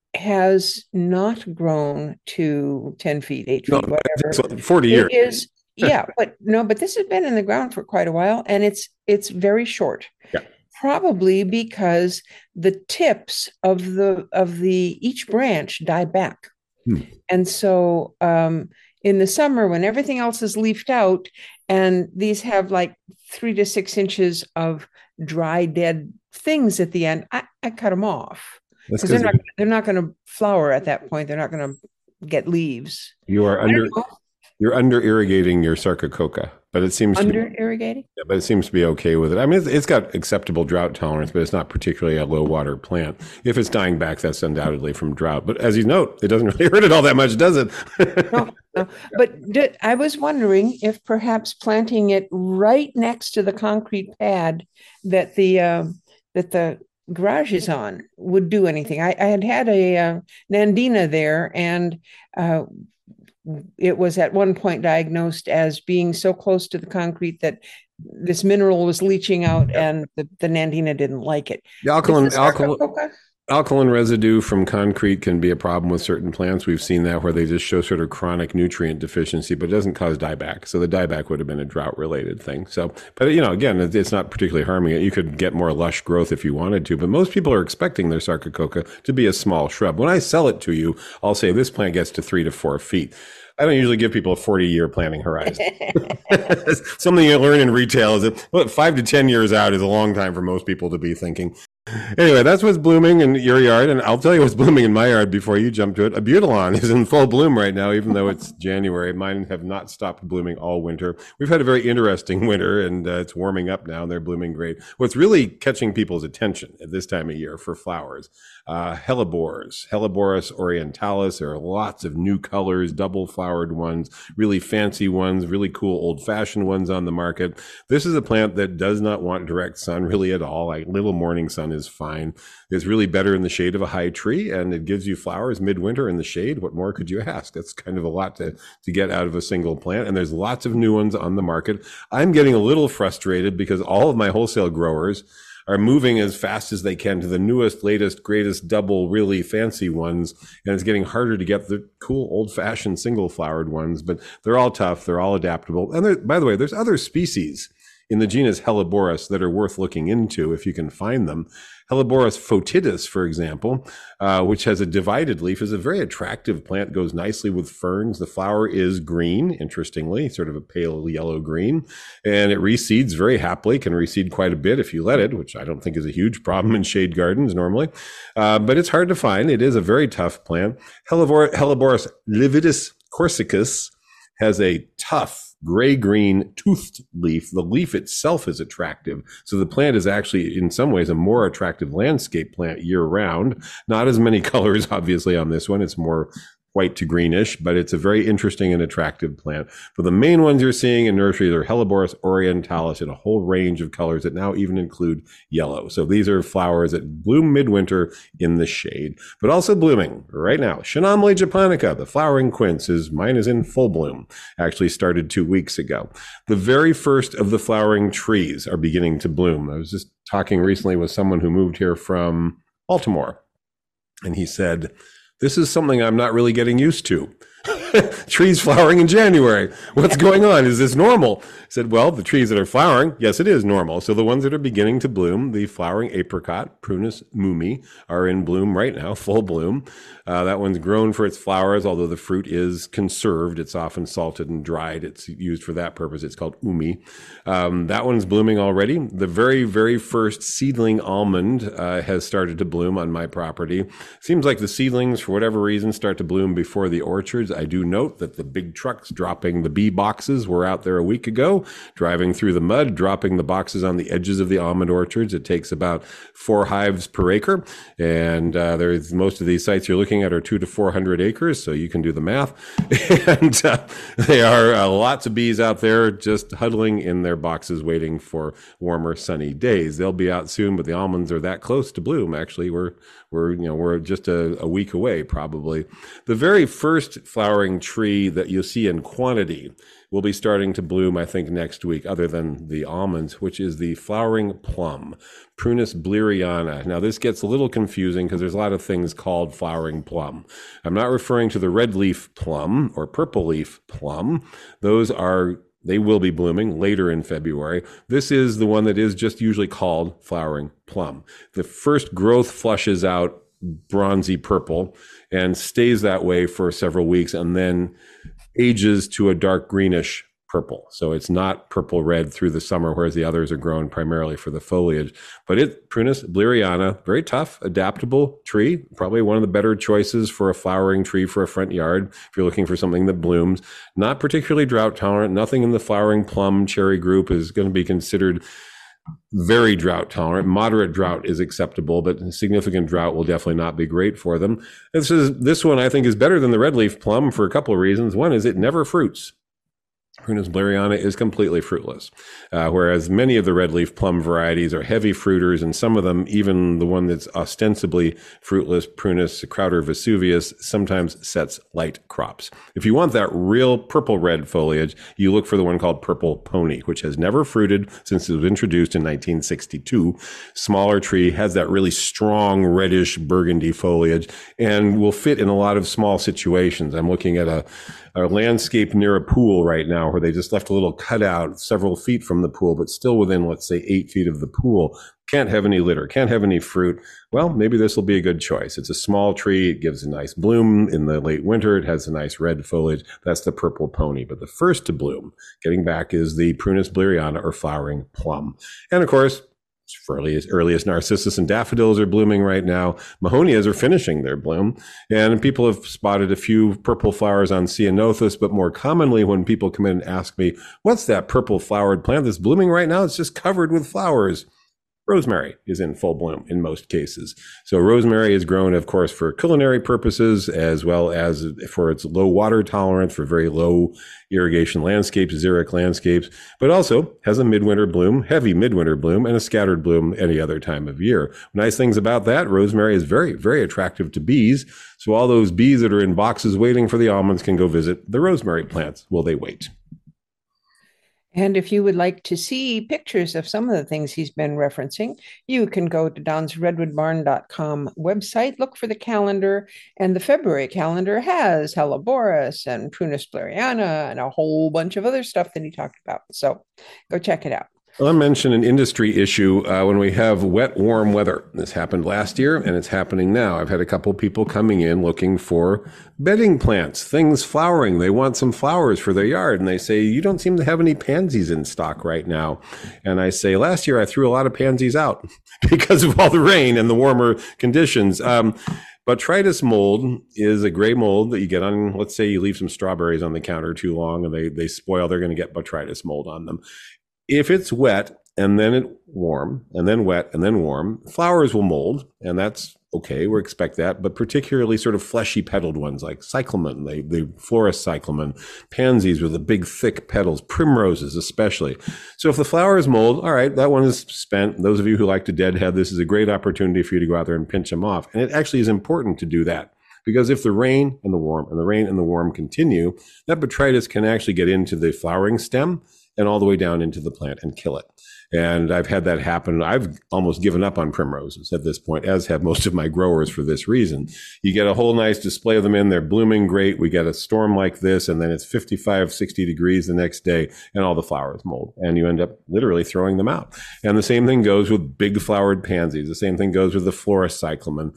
has not grown to ten feet, eight feet, no, whatever. forty years. It is, yeah, but no, but this has been in the ground for quite a while, and it's it's very short. Yeah. Probably because the tips of the of the each branch die back. Hmm. And so um, in the summer, when everything else is leafed out, and these have like three to six inches of dry, dead things at the end, I, I cut them off. Because they're not they're not going to flower at that point. They're not going to get leaves. You are under you're under irrigating your Sarcococa, but it seems under to be, irrigating. Yeah, but it seems to be okay with it. I mean, it's, it's got acceptable drought tolerance, but it's not particularly a low water plant. If it's dying back, that's undoubtedly from drought. But as you note, it doesn't really hurt it all that much, does it? no, no. But did, I was wondering if perhaps planting it right next to the concrete pad that the uh, that the garage is on would do anything. I, I had had a uh, Nandina there, and uh, it was at one point diagnosed as being so close to the concrete that this mineral was leaching out, yeah. and the, the Nandina didn't like it. The alkaline, alkaline, alkaline residue from concrete can be a problem with certain plants. We've seen that where they just show sort of chronic nutrient deficiency, but it doesn't cause dieback. So the dieback would have been a drought related thing. So, but you know, again, it's not particularly harming it. You could get more lush growth if you wanted to, but most people are expecting their Sarcococa to be a small shrub. When I sell it to you, I'll say this plant gets to three to four feet. I don't usually give people a forty year planning horizon. Something you learn in retail is that well, five to ten years out is a long time for most people to be thinking. Anyway, that's what's blooming in your yard, and I'll tell you what's blooming in my yard before you jump to it. Abutilon is in full bloom right now, even though it's January. Mine have not stopped blooming all winter. We've had a very interesting winter, and uh, it's warming up now, and they're blooming great. What's really catching people's attention at this time of year for flowers, uh, hellebores, Helleborus orientalis. There are lots of new colors, double-flowered ones, really fancy ones, really cool old-fashioned ones on the market. This is a plant that does not want direct sun really at all. Like little morning sun is fine. It's really better in the shade of a high tree, and it gives you flowers midwinter in the shade. What more could you ask? That's kind of a lot to, to get out of a single plant, and there's lots of new ones on the market. I'm getting a little frustrated because all of my wholesale growers are moving as fast as they can to the newest, latest, greatest, double, really fancy ones, and it's getting harder to get the cool, old-fashioned single-flowered ones, but they're all tough. They're all adaptable. And by the way, there's other species in the genus Helleborus that are worth looking into if you can find them. Helleborus foetidus, for example, uh, which has a divided leaf, is a very attractive plant, goes nicely with ferns. The flower is green, interestingly, sort of a pale yellow green, and it reseeds very happily, can reseed quite a bit if you let it, which I don't think is a huge problem in shade gardens normally, uh, but it's hard to find. It is a very tough plant. Hellebor- Helleborus lividus corsicus has a tough gray-green toothed leaf. The leaf itself is attractive. So the plant is actually, in some ways, a more attractive landscape plant year-round. Not as many colors, obviously, on this one. It's more white to greenish, but it's a very interesting and attractive plant. But the main ones you're seeing in nurseries are Helleborus orientalis in a whole range of colors that now even include yellow. So these are flowers that bloom midwinter in the shade, but also blooming right now. Chenamele japonica, the flowering quince, is mine is in full bloom. Actually started two weeks ago. The very first of the flowering trees are beginning to bloom. I was just talking recently with someone who moved here from Baltimore, and he said, "This is something I'm not really getting used to. Trees flowering in January. What's going on? Is this normal?" I said, well, the trees that are flowering, yes, it is normal. So the ones that are beginning to bloom, the flowering apricot, Prunus mumi, are in bloom right now, full bloom. Uh, that one's grown for its flowers, although the fruit is conserved. It's often salted and dried. It's used for that purpose. It's called umi. Um, that one's blooming already. The very, very first seedling almond uh, has started to bloom on my property. Seems like the seedlings, for whatever reason, start to bloom before the orchards. I do note that the big trucks dropping the bee boxes were out there a week ago, driving through the mud, dropping the boxes on the edges of the almond orchards. It takes about four hives per acre. And uh, there's most of these sites you're looking at are two to four hundred acres. So you can do the math. And uh, there are uh, lots of bees out there just huddling in their boxes, waiting for warmer, sunny days. They'll be out soon, but the almonds are that close to bloom. Actually, we're we're you know we're just a, a week away, probably. The very first flowering tree that you'll see in quantity will be starting to bloom, I think, next week, other than the almonds, which is the flowering plum, Prunus bleriana. Now, this gets a little confusing because there's a lot of things called flowering plum. I'm not referring to the red leaf plum or purple leaf plum. Those are They will be blooming later in February. This is the one that is just usually called flowering plum. The first growth flushes out bronzy purple and stays that way for several weeks and then ages to a dark greenish purple. So it's not purple red through the summer, whereas the others are grown primarily for the foliage. But it, Prunus bleriana, very tough, adaptable tree, probably one of the better choices for a flowering tree for a front yard if you're looking for something that blooms. Not particularly drought tolerant. Nothing in the flowering plum cherry group is going to be considered very drought tolerant. Moderate drought is acceptable, but significant drought will definitely not be great for them. This is this one I think is better than the red leaf plum for a couple of reasons. One is it never fruits. Prunus bleriana is completely fruitless, uh, whereas many of the red leaf plum varieties are heavy fruiters, and some of them, even the one that's ostensibly fruitless, Prunus Crowder Vesuvius, sometimes sets light crops. If you want that real purple red foliage, you look for the one called Purple Pony, which has never fruited since it was introduced in nineteen sixty-two. Smaller tree, has that really strong reddish burgundy foliage, and will fit in a lot of small situations. I'm looking at a a landscape near a pool right now where they just left a little cutout several feet from the pool, but still within, let's say, eight feet of the pool. Can't have any litter, can't have any fruit. Well, maybe this will be a good choice. It's a small tree. It gives a nice bloom in the late winter. It has a nice red foliage. That's the Purple Pony. But the first to bloom, getting back, is the Prunus bleriana, or flowering plum. And of course, earliest, earliest narcissus and daffodils are blooming right now. Mahonias are finishing their bloom. And people have spotted a few purple flowers on Ceanothus, but more commonly when people come in and ask me, what's that purple flowered plant that's blooming right now? It's just covered with flowers. Rosemary is in full bloom in most cases. So rosemary is grown, of course, for culinary purposes, as well as for its low water tolerance for very low irrigation landscapes, xeric landscapes, but also has a midwinter bloom, heavy midwinter bloom, and a scattered bloom any other time of year. Nice things about that, rosemary is very, very attractive to bees. So all those bees that are in boxes waiting for the almonds can go visit the rosemary plants while they wait. And if you would like to see pictures of some of the things he's been referencing, you can go to dons redwood barn dot com website, look for the calendar, and the February calendar has Helleborus and Prunus bleriana and a whole bunch of other stuff that he talked about. So go check it out. Well, I mentioned an industry issue uh, when we have wet, warm weather. This happened last year and it's happening now. I've had a couple people coming in looking for bedding plants, things flowering. They want some flowers for their yard. And they say, you don't seem to have any pansies in stock right now. And I say, last year I threw a lot of pansies out because of all the rain and the warmer conditions. Um, Botrytis mold is a gray mold that you get on, let's say you leave some strawberries on the counter too long and they, they spoil, they're going to get botrytis mold on them. If it's wet and then it warm and then wet and then warm, flowers will mold, and that's okay. We expect that, but particularly sort of fleshy petaled ones like cyclamen, they, the florist cyclamen, pansies with the big thick petals, primroses especially. So if the flowers mold, all right, that one is spent. Those of you who like to deadhead, this is a great opportunity for you to go out there and pinch them off. And it actually is important to do that. Because if the rain and the warm and the rain and the warm continue, that botrytis can actually get into the flowering stem and all the way down into the plant and kill it. And I've had that happen. I've almost given up on primroses at this point, as have most of my growers for this reason. You get a whole nice display of them in, they're blooming great. We get a storm like this, and then it's fifty-five, sixty degrees the next day, and all the flowers mold. And you end up literally throwing them out. And the same thing goes with big flowered pansies. The same thing goes with the florist cyclamen.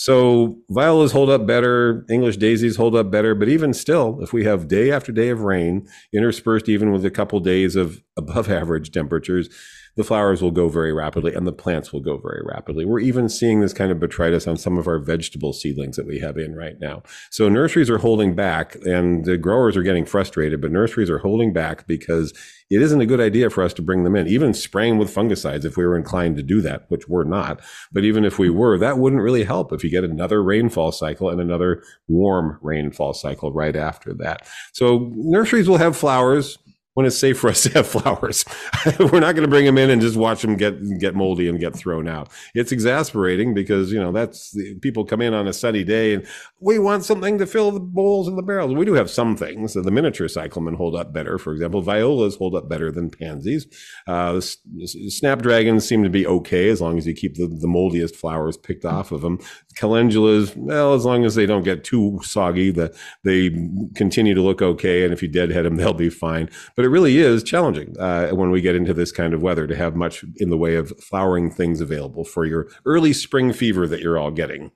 So violas hold up better, English daisies hold up better, but even still, if we have day after day of rain, interspersed even with a couple days of above average temperatures, the flowers will go very rapidly and the plants will go very rapidly. We're even seeing this kind of botrytis on some of our vegetable seedlings that we have in right now. So nurseries are holding back and the growers are getting frustrated, but nurseries are holding back because it isn't a good idea for us to bring them in, even spraying with fungicides if we were inclined to do that, which we're not. But even if we were, that wouldn't really help if you get another rainfall cycle and another warm rainfall cycle right after that. So nurseries will have flowers when it's safe for us to have flowers. We're not going to bring them in and just watch them get get moldy and get thrown out. It's exasperating because, you know, that's the, people come in on a sunny day and we want something to fill the bowls and the barrels. We do have some things. So the miniature cyclamen hold up better. For example, violas hold up better than pansies. Uh, snapdragons seem to be okay as long as you keep the, the moldiest flowers picked off of them. Calendulas, well, as long as they don't get too soggy, that they continue to look okay. And if you deadhead them, they'll be fine. But it really is challenging uh, when we get into this kind of weather to have much in the way of flowering things available for your early spring fever that you're all getting.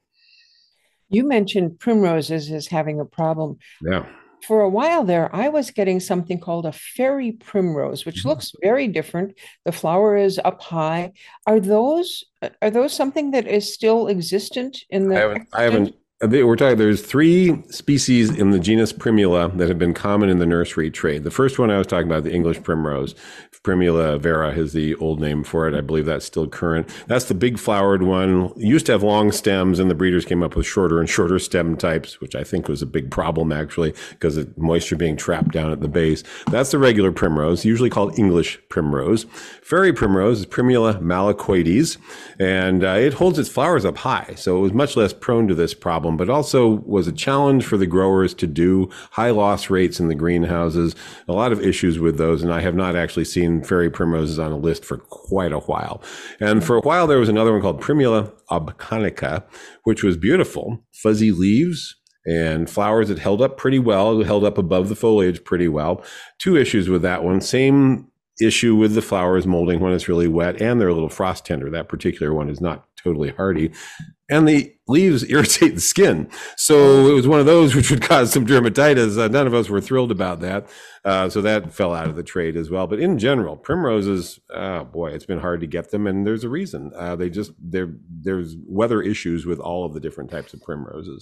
You mentioned primroses as having a problem. Yeah. For a while there, I was getting something called a fairy primrose, which Mm-hmm. looks very different. The flower is up high. Are those are those something that is still existent in the? I haven't, I haven't We're talking, there's three species in the genus Primula that have been common in the nursery trade. The first one I was talking about, the English primrose, Primula vera is the old name for it. I believe that's still current. That's the big flowered one. It used to have long stems, and the breeders came up with shorter and shorter stem types, which I think was a big problem actually, because of moisture being trapped down at the base. That's the regular primrose, usually called English primrose. Fairy primrose is Primula malacoides, and uh, it holds its flowers up high, so it was much less prone to this problem, but also was a challenge for the growers to do. High loss rates in the greenhouses, a lot of issues with those, and I have not actually seen fairy primroses on a list for quite a while. And for a while, there was another one called Primula obconica, which was beautiful, fuzzy leaves and flowers that held up pretty well, held up above the foliage pretty well. Two issues with that one. Same issue with the flowers molding when it's really wet, and they're a little frost tender. That particular one is not totally hardy. And the leaves irritate the skin. So it was one of those which would cause some dermatitis. Uh, none of us were thrilled about that. Uh, so that fell out of the trade as well. But in general, primroses, oh boy, it's been hard to get them. And there's a reason. Uh, they just, there, there's weather issues with all of the different types of primroses.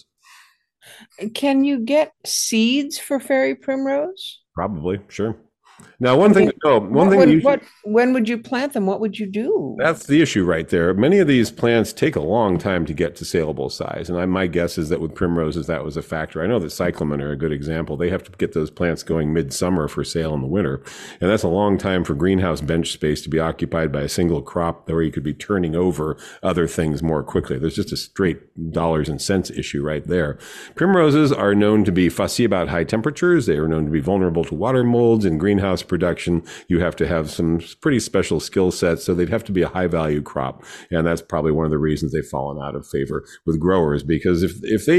Can you get seeds for fairy primrose? Probably, sure. Now, one thing, no, one What thing would- you should, what, when would you plant them? What would you do? that's the issue right there. Many of these plants take a long time to get to saleable size. And I, my guess is that with primroses, that was a factor. I know that cyclamen are a good example. They have to get those plants going midsummer for sale in the winter. And that's a long time for greenhouse bench space to be occupied by a single crop where you could be turning over other things more quickly. There's just a straight dollars and cents issue right there. Primroses are known to be fussy about high temperatures. They are known to be vulnerable to water molds and greenhouse production. You have to have some pretty special skill sets, so they'd have to be a high value crop. And that's probably one of the reasons they've fallen out of favor with growers, because if if they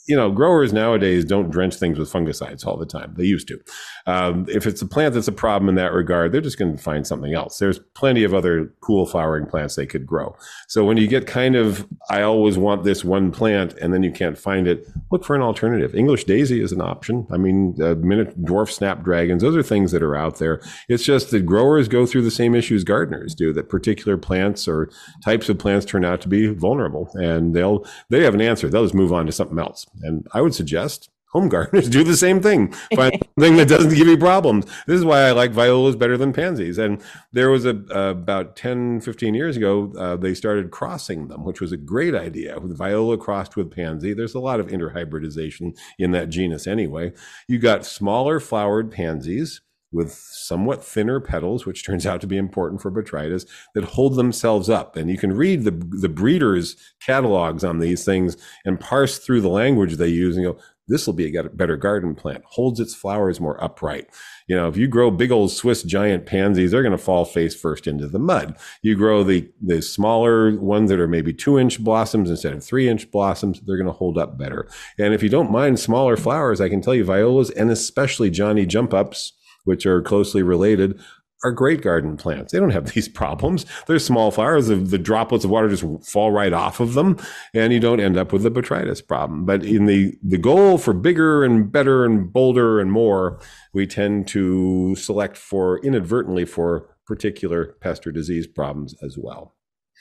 you know, growers nowadays don't drench things with fungicides all the time. They used to. Um, if it's a plant that's a problem in that regard, they're just going to find something else. There's plenty of other cool flowering plants they could grow. So when you get kind of, I always want this one plant, and then you can't find it, look for an alternative. English daisy is an option. I mean, uh, minute dwarf snapdragons, those are things that are out there. It's just that growers go through the same issues gardeners do, that particular plants or types of plants turn out to be vulnerable, and they'll, they have an answer. They'll just move on to something else. And I would suggest home gardeners do the same thing. Find something that doesn't give you problems. This is why I like violas better than pansies. And there was a uh, about ten, fifteen years ago, uh, they started crossing them, which was a great idea. With viola crossed with pansy, there's a lot of interhybridization in that genus anyway. You got smaller flowered pansies with somewhat thinner petals, which turns out to be important for botrytis, that hold themselves up. And you can read the, the breeders' catalogs on these things and parse through the language they use and go, this will be a better garden plant, holds its flowers more upright. You know, if you grow big old Swiss giant pansies, they're going to fall face first into the mud. You grow the, the smaller ones that are maybe two inch blossoms instead of three inch blossoms, they're going to hold up better. And if you don't mind smaller flowers, I can tell you violas, and especially Johnny jump ups, which are closely related, are great garden plants. They don't have these problems. They're small flowers. The, the droplets of water just fall right off of them, and you don't end up with the botrytis problem. But in the, the goal for bigger and better and bolder and more, we tend to select for inadvertently for particular pest or disease problems as well.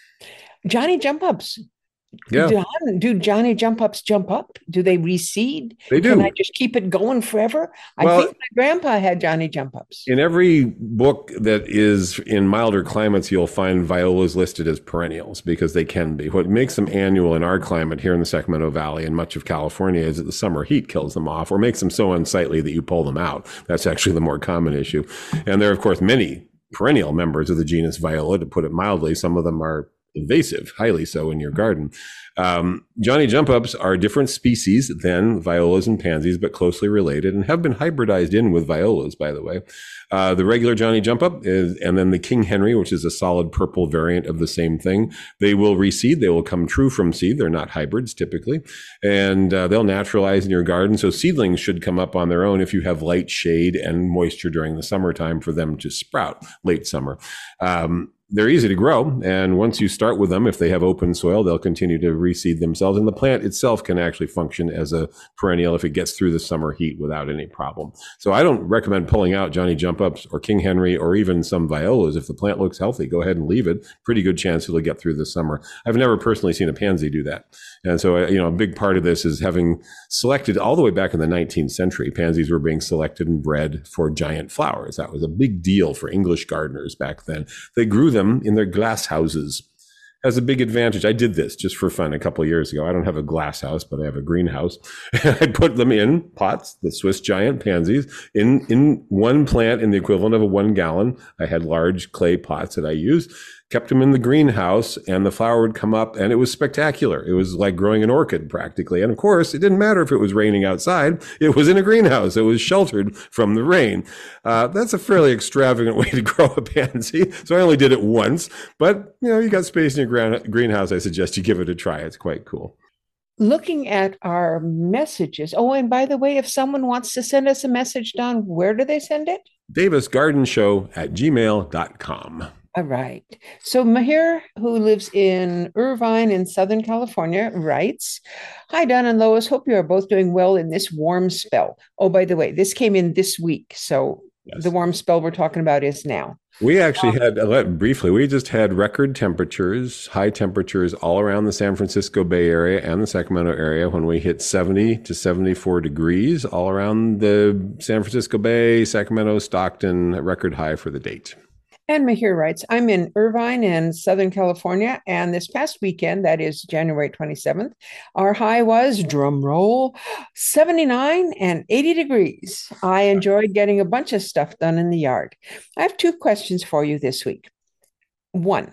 Johnny jump ups. Yeah. Do, do Johnny jump ups jump up? Do they reseed? They do. Can I just keep it going forever? I Well, think my grandpa had Johnny jump ups. In every book that is in milder climates, you'll find violas listed as perennials because they can be. What makes them annual in our climate here in the Sacramento Valley and much of California is that the summer heat kills them off or makes them so unsightly that you pull them out. That's actually the more common issue. And there are, of course, many perennial members of the genus Viola, to put it mildly. Some of them are invasive, highly so in your garden. Um, Johnny jump ups are different species than violas and pansies, but closely related and have been hybridized in with violas, by the way. Uh, the regular Johnny jump up is, and then the King Henry, which is a solid purple variant of the same thing. They will reseed. They will come true from seed. They're not hybrids typically, and uh, they'll naturalize in your garden. So seedlings should come up on their own if you have light shade and moisture during the summertime for them to sprout late summer. Um, They're easy to grow, and once you start with them, if they have open soil, they'll continue to reseed themselves, and the plant itself can actually function as a perennial if it gets through the summer heat without any problem. So I don't recommend pulling out Johnny jump ups or King Henry or even some violas. If the plant looks healthy, go ahead and leave it. Pretty good chance it'll get through the summer. I've never personally seen a pansy do that. And so, you know, a big part of this is having selected all the way back in the nineteenth century, pansies were being selected and bred for giant flowers. That was a big deal for English gardeners back then. They grew them in their glass houses. Has a big advantage. I did this just for fun a couple of years ago. I don't have a glass house, but I have a greenhouse. I put them in pots, the Swiss giant pansies, in, in one plant in the equivalent of a one gallon. I had large clay pots that I used, kept them in the greenhouse, and the flower would come up, and it was spectacular. It was like growing an orchid practically. And of course, it didn't matter if it was raining outside. It was in a greenhouse. It was sheltered from the rain. Uh, that's a fairly extravagant way to grow a pansy. So I only did it once, but you know, you got space in your gran- greenhouse. I suggest you give it a try. It's quite cool. Looking at our messages. Oh, and by the way, if someone wants to send us a message, Don, where do they send it? Davis Garden Show at gmail dot com. All right. So Mahir, who lives in Irvine in Southern California, writes, "Hi, Don and Lois. Hope you are both doing well in this warm spell." Oh, by the way, this came in this week. So yes, the warm spell we're talking about is now. We actually had, uh, briefly, we just had record temperatures, high temperatures all around the San Francisco Bay Area and the Sacramento area when we hit seventy to seventy-four degrees all around the San Francisco Bay, Sacramento, Stockton, record high for the date. And Mahir writes, "I'm in Irvine in Southern California, and this past weekend, that is January twenty-seventh, our high was, drum roll, seventy-nine and eighty degrees. I enjoyed getting a bunch of stuff done in the yard. I have two questions for you this week. One,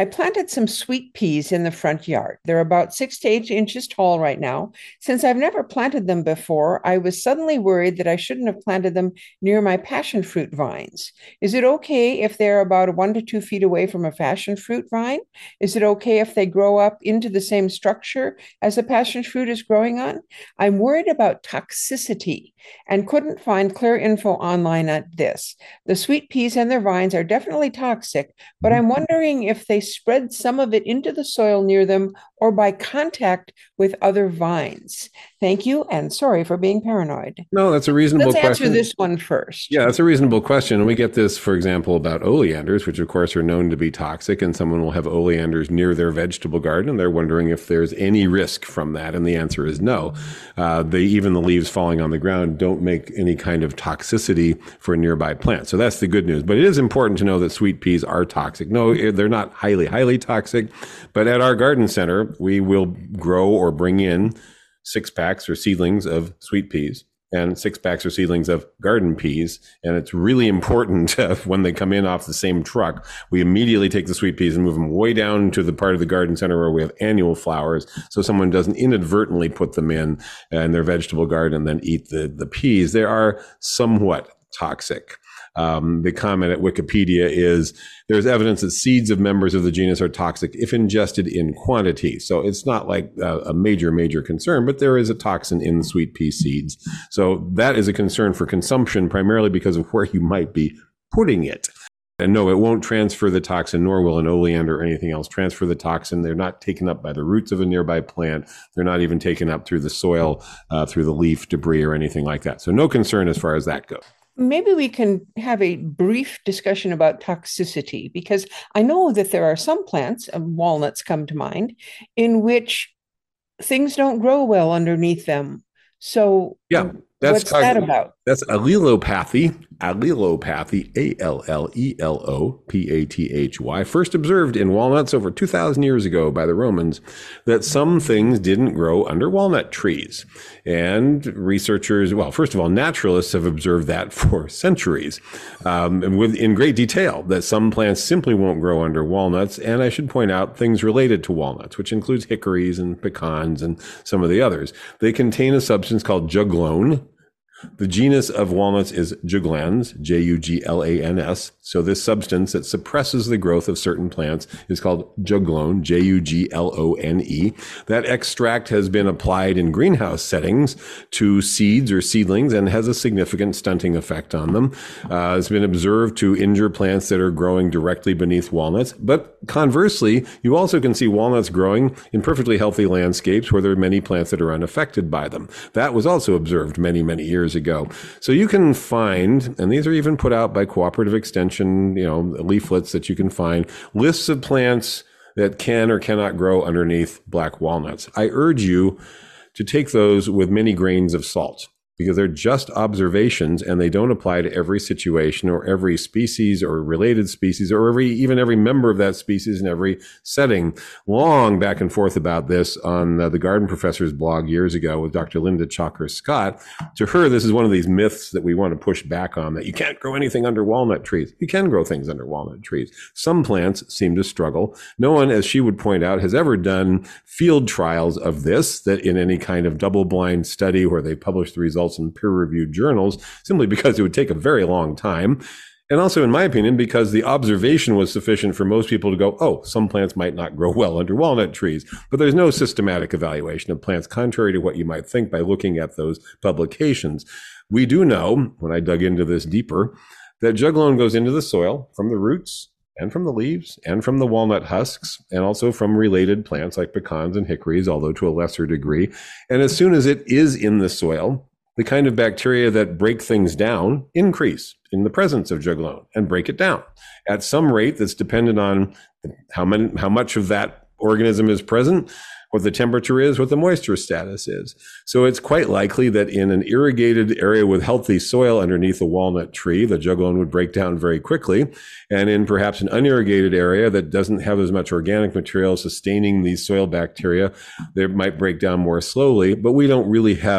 I planted some sweet peas in the front yard. They're about six to eight inches tall right now. Since I've never planted them before, I was suddenly worried that I shouldn't have planted them near my passion fruit vines. Is it okay if they're about one to two feet away from a passion fruit vine? Is it okay if they grow up into the same structure as the passion fruit is growing on? I'm worried about toxicity and couldn't find clear info online on this. The sweet peas and their vines are definitely toxic, but I'm wondering if they spread some of it into the soil near them or by contact with other vines. Thank you, and sorry for being paranoid. No, that's a reasonable Let's question. answer this one first. Yeah, that's a reasonable question. And we get this, for example, about oleanders, which of course are known to be toxic, and someone will have oleanders near their vegetable garden, and they're wondering if there's any risk from that. And the answer is no. Uh, they, even the leaves falling on the ground don't make any kind of toxicity for a nearby plant. So that's the good news. But it is important to know that sweet peas are toxic. No, they're not highly, highly toxic. But at our garden center, we will grow or bring in six packs or seedlings of sweet peas and six packs or seedlings of garden peas. And it's really important uh, when they come in off the same truck, we immediately take the sweet peas and move them way down to the part of the garden center where we have annual flowers, so someone doesn't inadvertently put them in uh, in their vegetable garden and then eat the, the peas. They are somewhat toxic. Um, the comment at Wikipedia is there's evidence that seeds of members of the genus are toxic if ingested in quantity. So it's not like a, a major, major concern, but there is a toxin in the sweet pea seeds. So that is a concern for consumption, primarily because of where you might be putting it. And no, it won't transfer the toxin, nor will an oleander or anything else transfer the toxin. They're not taken up by the roots of a nearby plant. They're not even taken up through the soil, uh, through the leaf debris or anything like that. So no concern as far as that goes. Maybe we can have a brief discussion about toxicity, because I know that there are some plants, um, walnuts come to mind, in which things don't grow well underneath them. So yeah, that's what's that about? That's allelopathy. Allelopathy, A L L E L O P A T H Y, first observed in walnuts over two thousand years ago by the Romans, that some things didn't grow under walnut trees. And researchers, well, first of all, naturalists have observed that for centuries, um, and with in great detail, that some plants simply won't grow under walnuts. And I should point out things related to walnuts, which includes hickories and pecans and some of the others. They contain a substance called juglone. The genus of walnuts is Juglans, J U G L A N S. So this substance that suppresses the growth of certain plants is called juglone, J U G L O N E. That extract has been applied in greenhouse settings to seeds or seedlings and has a significant stunting effect on them. Uh, it's been observed to injure plants that are growing directly beneath walnuts. But conversely, you also can see walnuts growing in perfectly healthy landscapes where there are many plants that are unaffected by them. That was also observed many, many years ago. So you can find, and these are even put out by Cooperative Extension, you know, leaflets that you can find, lists of plants that can or cannot grow underneath black walnuts. I urge you to take those with many grains of salt, because they're just observations and they don't apply to every situation or every species or related species or every even every member of that species in every setting. Long back and forth about this on uh, the Garden Professor's blog years ago with Doctor Linda Chalker Scott. To her, this is one of these myths that we want to push back on, that you can't grow anything under walnut trees. You can grow things under walnut trees. Some plants seem to struggle. No one, as she would point out, has ever done field trials of this, that in any kind of double-blind study where they publish the results in peer-reviewed journals, simply because it would take a very long time. And also, in my opinion, because the observation was sufficient for most people to go, oh, some plants might not grow well under walnut trees. But there's no systematic evaluation of plants, contrary to what you might think by looking at those publications. We do know, when I dug into this deeper, that juglone goes into the soil from the roots and from the leaves and from the walnut husks, and also from related plants like pecans and hickories, although to a lesser degree. And as soon as it is in the soil, the kind of bacteria that break things down increase in the presence of juglone and break it down at some rate that's dependent on how many, how much of that organism is present, what the temperature is, what the moisture status is. So it's quite likely that in an irrigated area with healthy soil underneath a walnut tree, the juglone would break down very quickly. And in perhaps an unirrigated area that doesn't have as much organic material sustaining these soil bacteria, they might break down more slowly. But we don't really have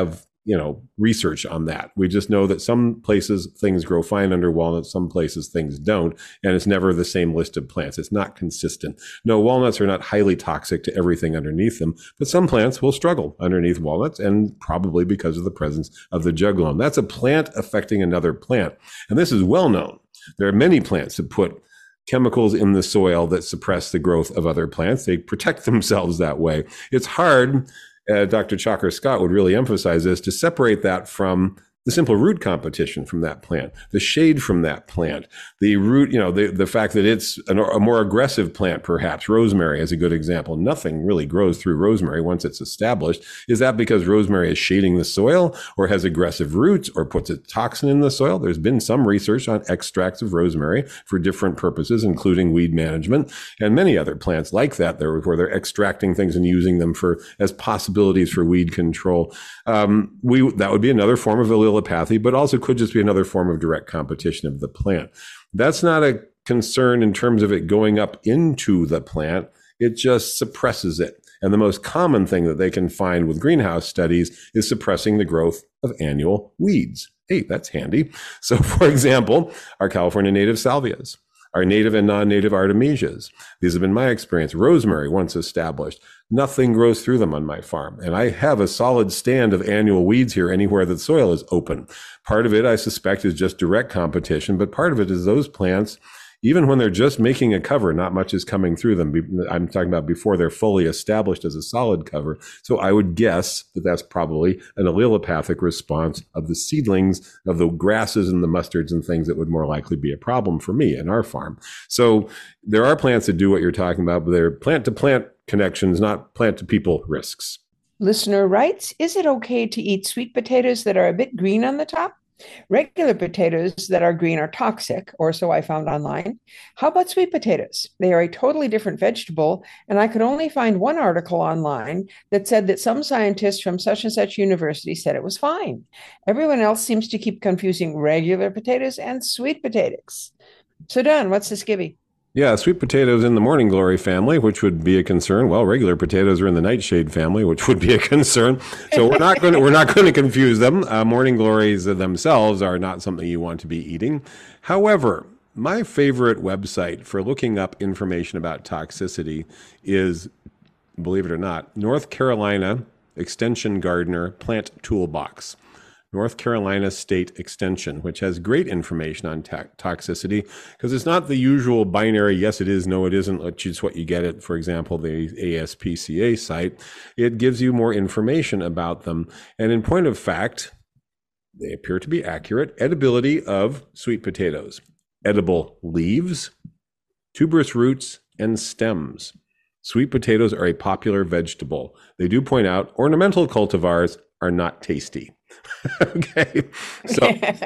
you know, research on that. We just know that some places things grow fine under walnuts, some places things don't, and it's never the same list of plants. It's not consistent. No, walnuts are not highly toxic to everything underneath them, but some plants will struggle underneath walnuts, and probably because of the presence of the juglone. That's a plant affecting another plant. And this is well known. There are many plants that put chemicals in the soil that suppress the growth of other plants. They protect themselves that way. It's hard, uh, Doctor Chalker Scott would really emphasize this, to separate that from the simple root competition from that plant, the shade from that plant, the root, you know, the, the fact that it's an, a more aggressive plant, perhaps. Rosemary is a good example. Nothing really grows through rosemary once it's established. Is that because rosemary is shading the soil or has aggressive roots or puts a toxin in the soil? There's been some research on extracts of rosemary for different purposes, including weed management and many other plants like that, where they're extracting things and using them for as possibilities for weed control. Um, we that would be another form of allelopathy, but also could just be another form of direct competition of the plant. That's not a concern in terms of it going up into the plant. It just suppresses it. And the most common thing that they can find with greenhouse studies is suppressing the growth of annual weeds. Hey, that's handy. So, for example, our California native salvias, our native and non-native artemisias. These have been my experience. Rosemary, once established, nothing grows through them on my farm. And I have a solid stand of annual weeds here anywhere the soil is open. Part of it, I suspect, is just direct competition, but part of it is those plants, even when they're just making a cover, not much is coming through them. I'm talking about before they're fully established as a solid cover. So I would guess that that's probably an allelopathic response of the seedlings of the grasses and the mustards and things that would more likely be a problem for me in our farm. So there are plants that do what you're talking about, but they're plant to plant connections, not plant to people risks. Listener writes, is it okay to eat sweet potatoes that are a bit green on the top? Regular potatoes that are green are toxic, or so I found online. How about sweet potatoes? They are a totally different vegetable, and I could only find one article online that said that some scientists from such and such university said it was fine. Everyone else seems to keep confusing regular potatoes and sweet potatoes. So, Don, what's the skivvy? Yeah, sweet potatoes in the morning glory family, which would be a concern. Well, regular potatoes are in the nightshade family, which would be a concern. So we're not going to we're not going to confuse them. Uh, morning glories themselves are not something you want to be eating. However, my favorite website for looking up information about toxicity is, believe it or not, North Carolina Extension Gardener Plant Toolbox. North Carolina State Extension, which has great information on to- toxicity, because it's not the usual binary, yes, it is, no, it isn't, which is what you get at, for example, the A S P C A site. It gives you more information about them. And in point of fact, they appear to be accurate. Edibility of sweet potatoes, edible leaves, tuberous roots, and stems. Sweet potatoes are a popular vegetable. They do point out ornamental cultivars are not tasty. Okay, so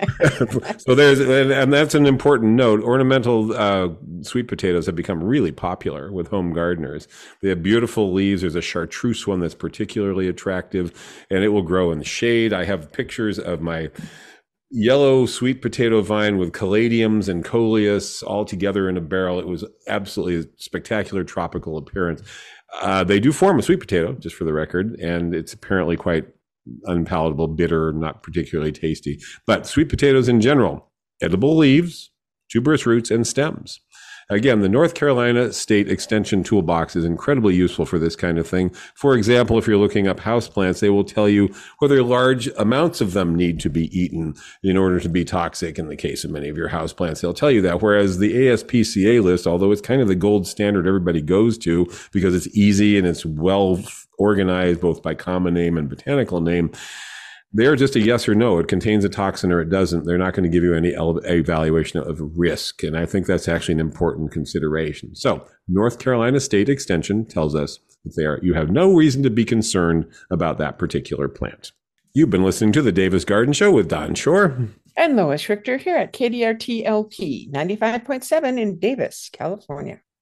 so there's and, and that's an important note. Ornamental uh, sweet potatoes have become really popular with home gardeners. They have beautiful leaves. There's a chartreuse one that's particularly attractive, and it will grow in the shade. I have pictures of my yellow sweet potato vine with caladiums and coleus all together in a barrel. It was absolutely a spectacular tropical appearance. Uh, they do form a sweet potato, just for the record, and it's apparently quite unpalatable, bitter, not particularly tasty. But sweet potatoes in general, edible leaves, tuberous roots, and stems. Again, the North Carolina State Extension Toolbox is incredibly useful for this kind of thing. For example, if you're looking up houseplants, they will tell you whether large amounts of them need to be eaten in order to be toxic. In the case of many of your houseplants, they'll tell you that. Whereas the A S P C A list, although it's kind of the gold standard everybody goes to because it's easy and it's well organized both by common name and botanical name, they're just a yes or no. It contains a toxin or it doesn't. They're not going to give you any evaluation of risk. And I think that's actually an important consideration. So North Carolina State Extension tells us that they are, you have no reason to be concerned about that particular plant. You've been listening to the Davis Garden Show with Don Shore and Lois Richter here at K D R T L P ninety-five point seven in Davis, California.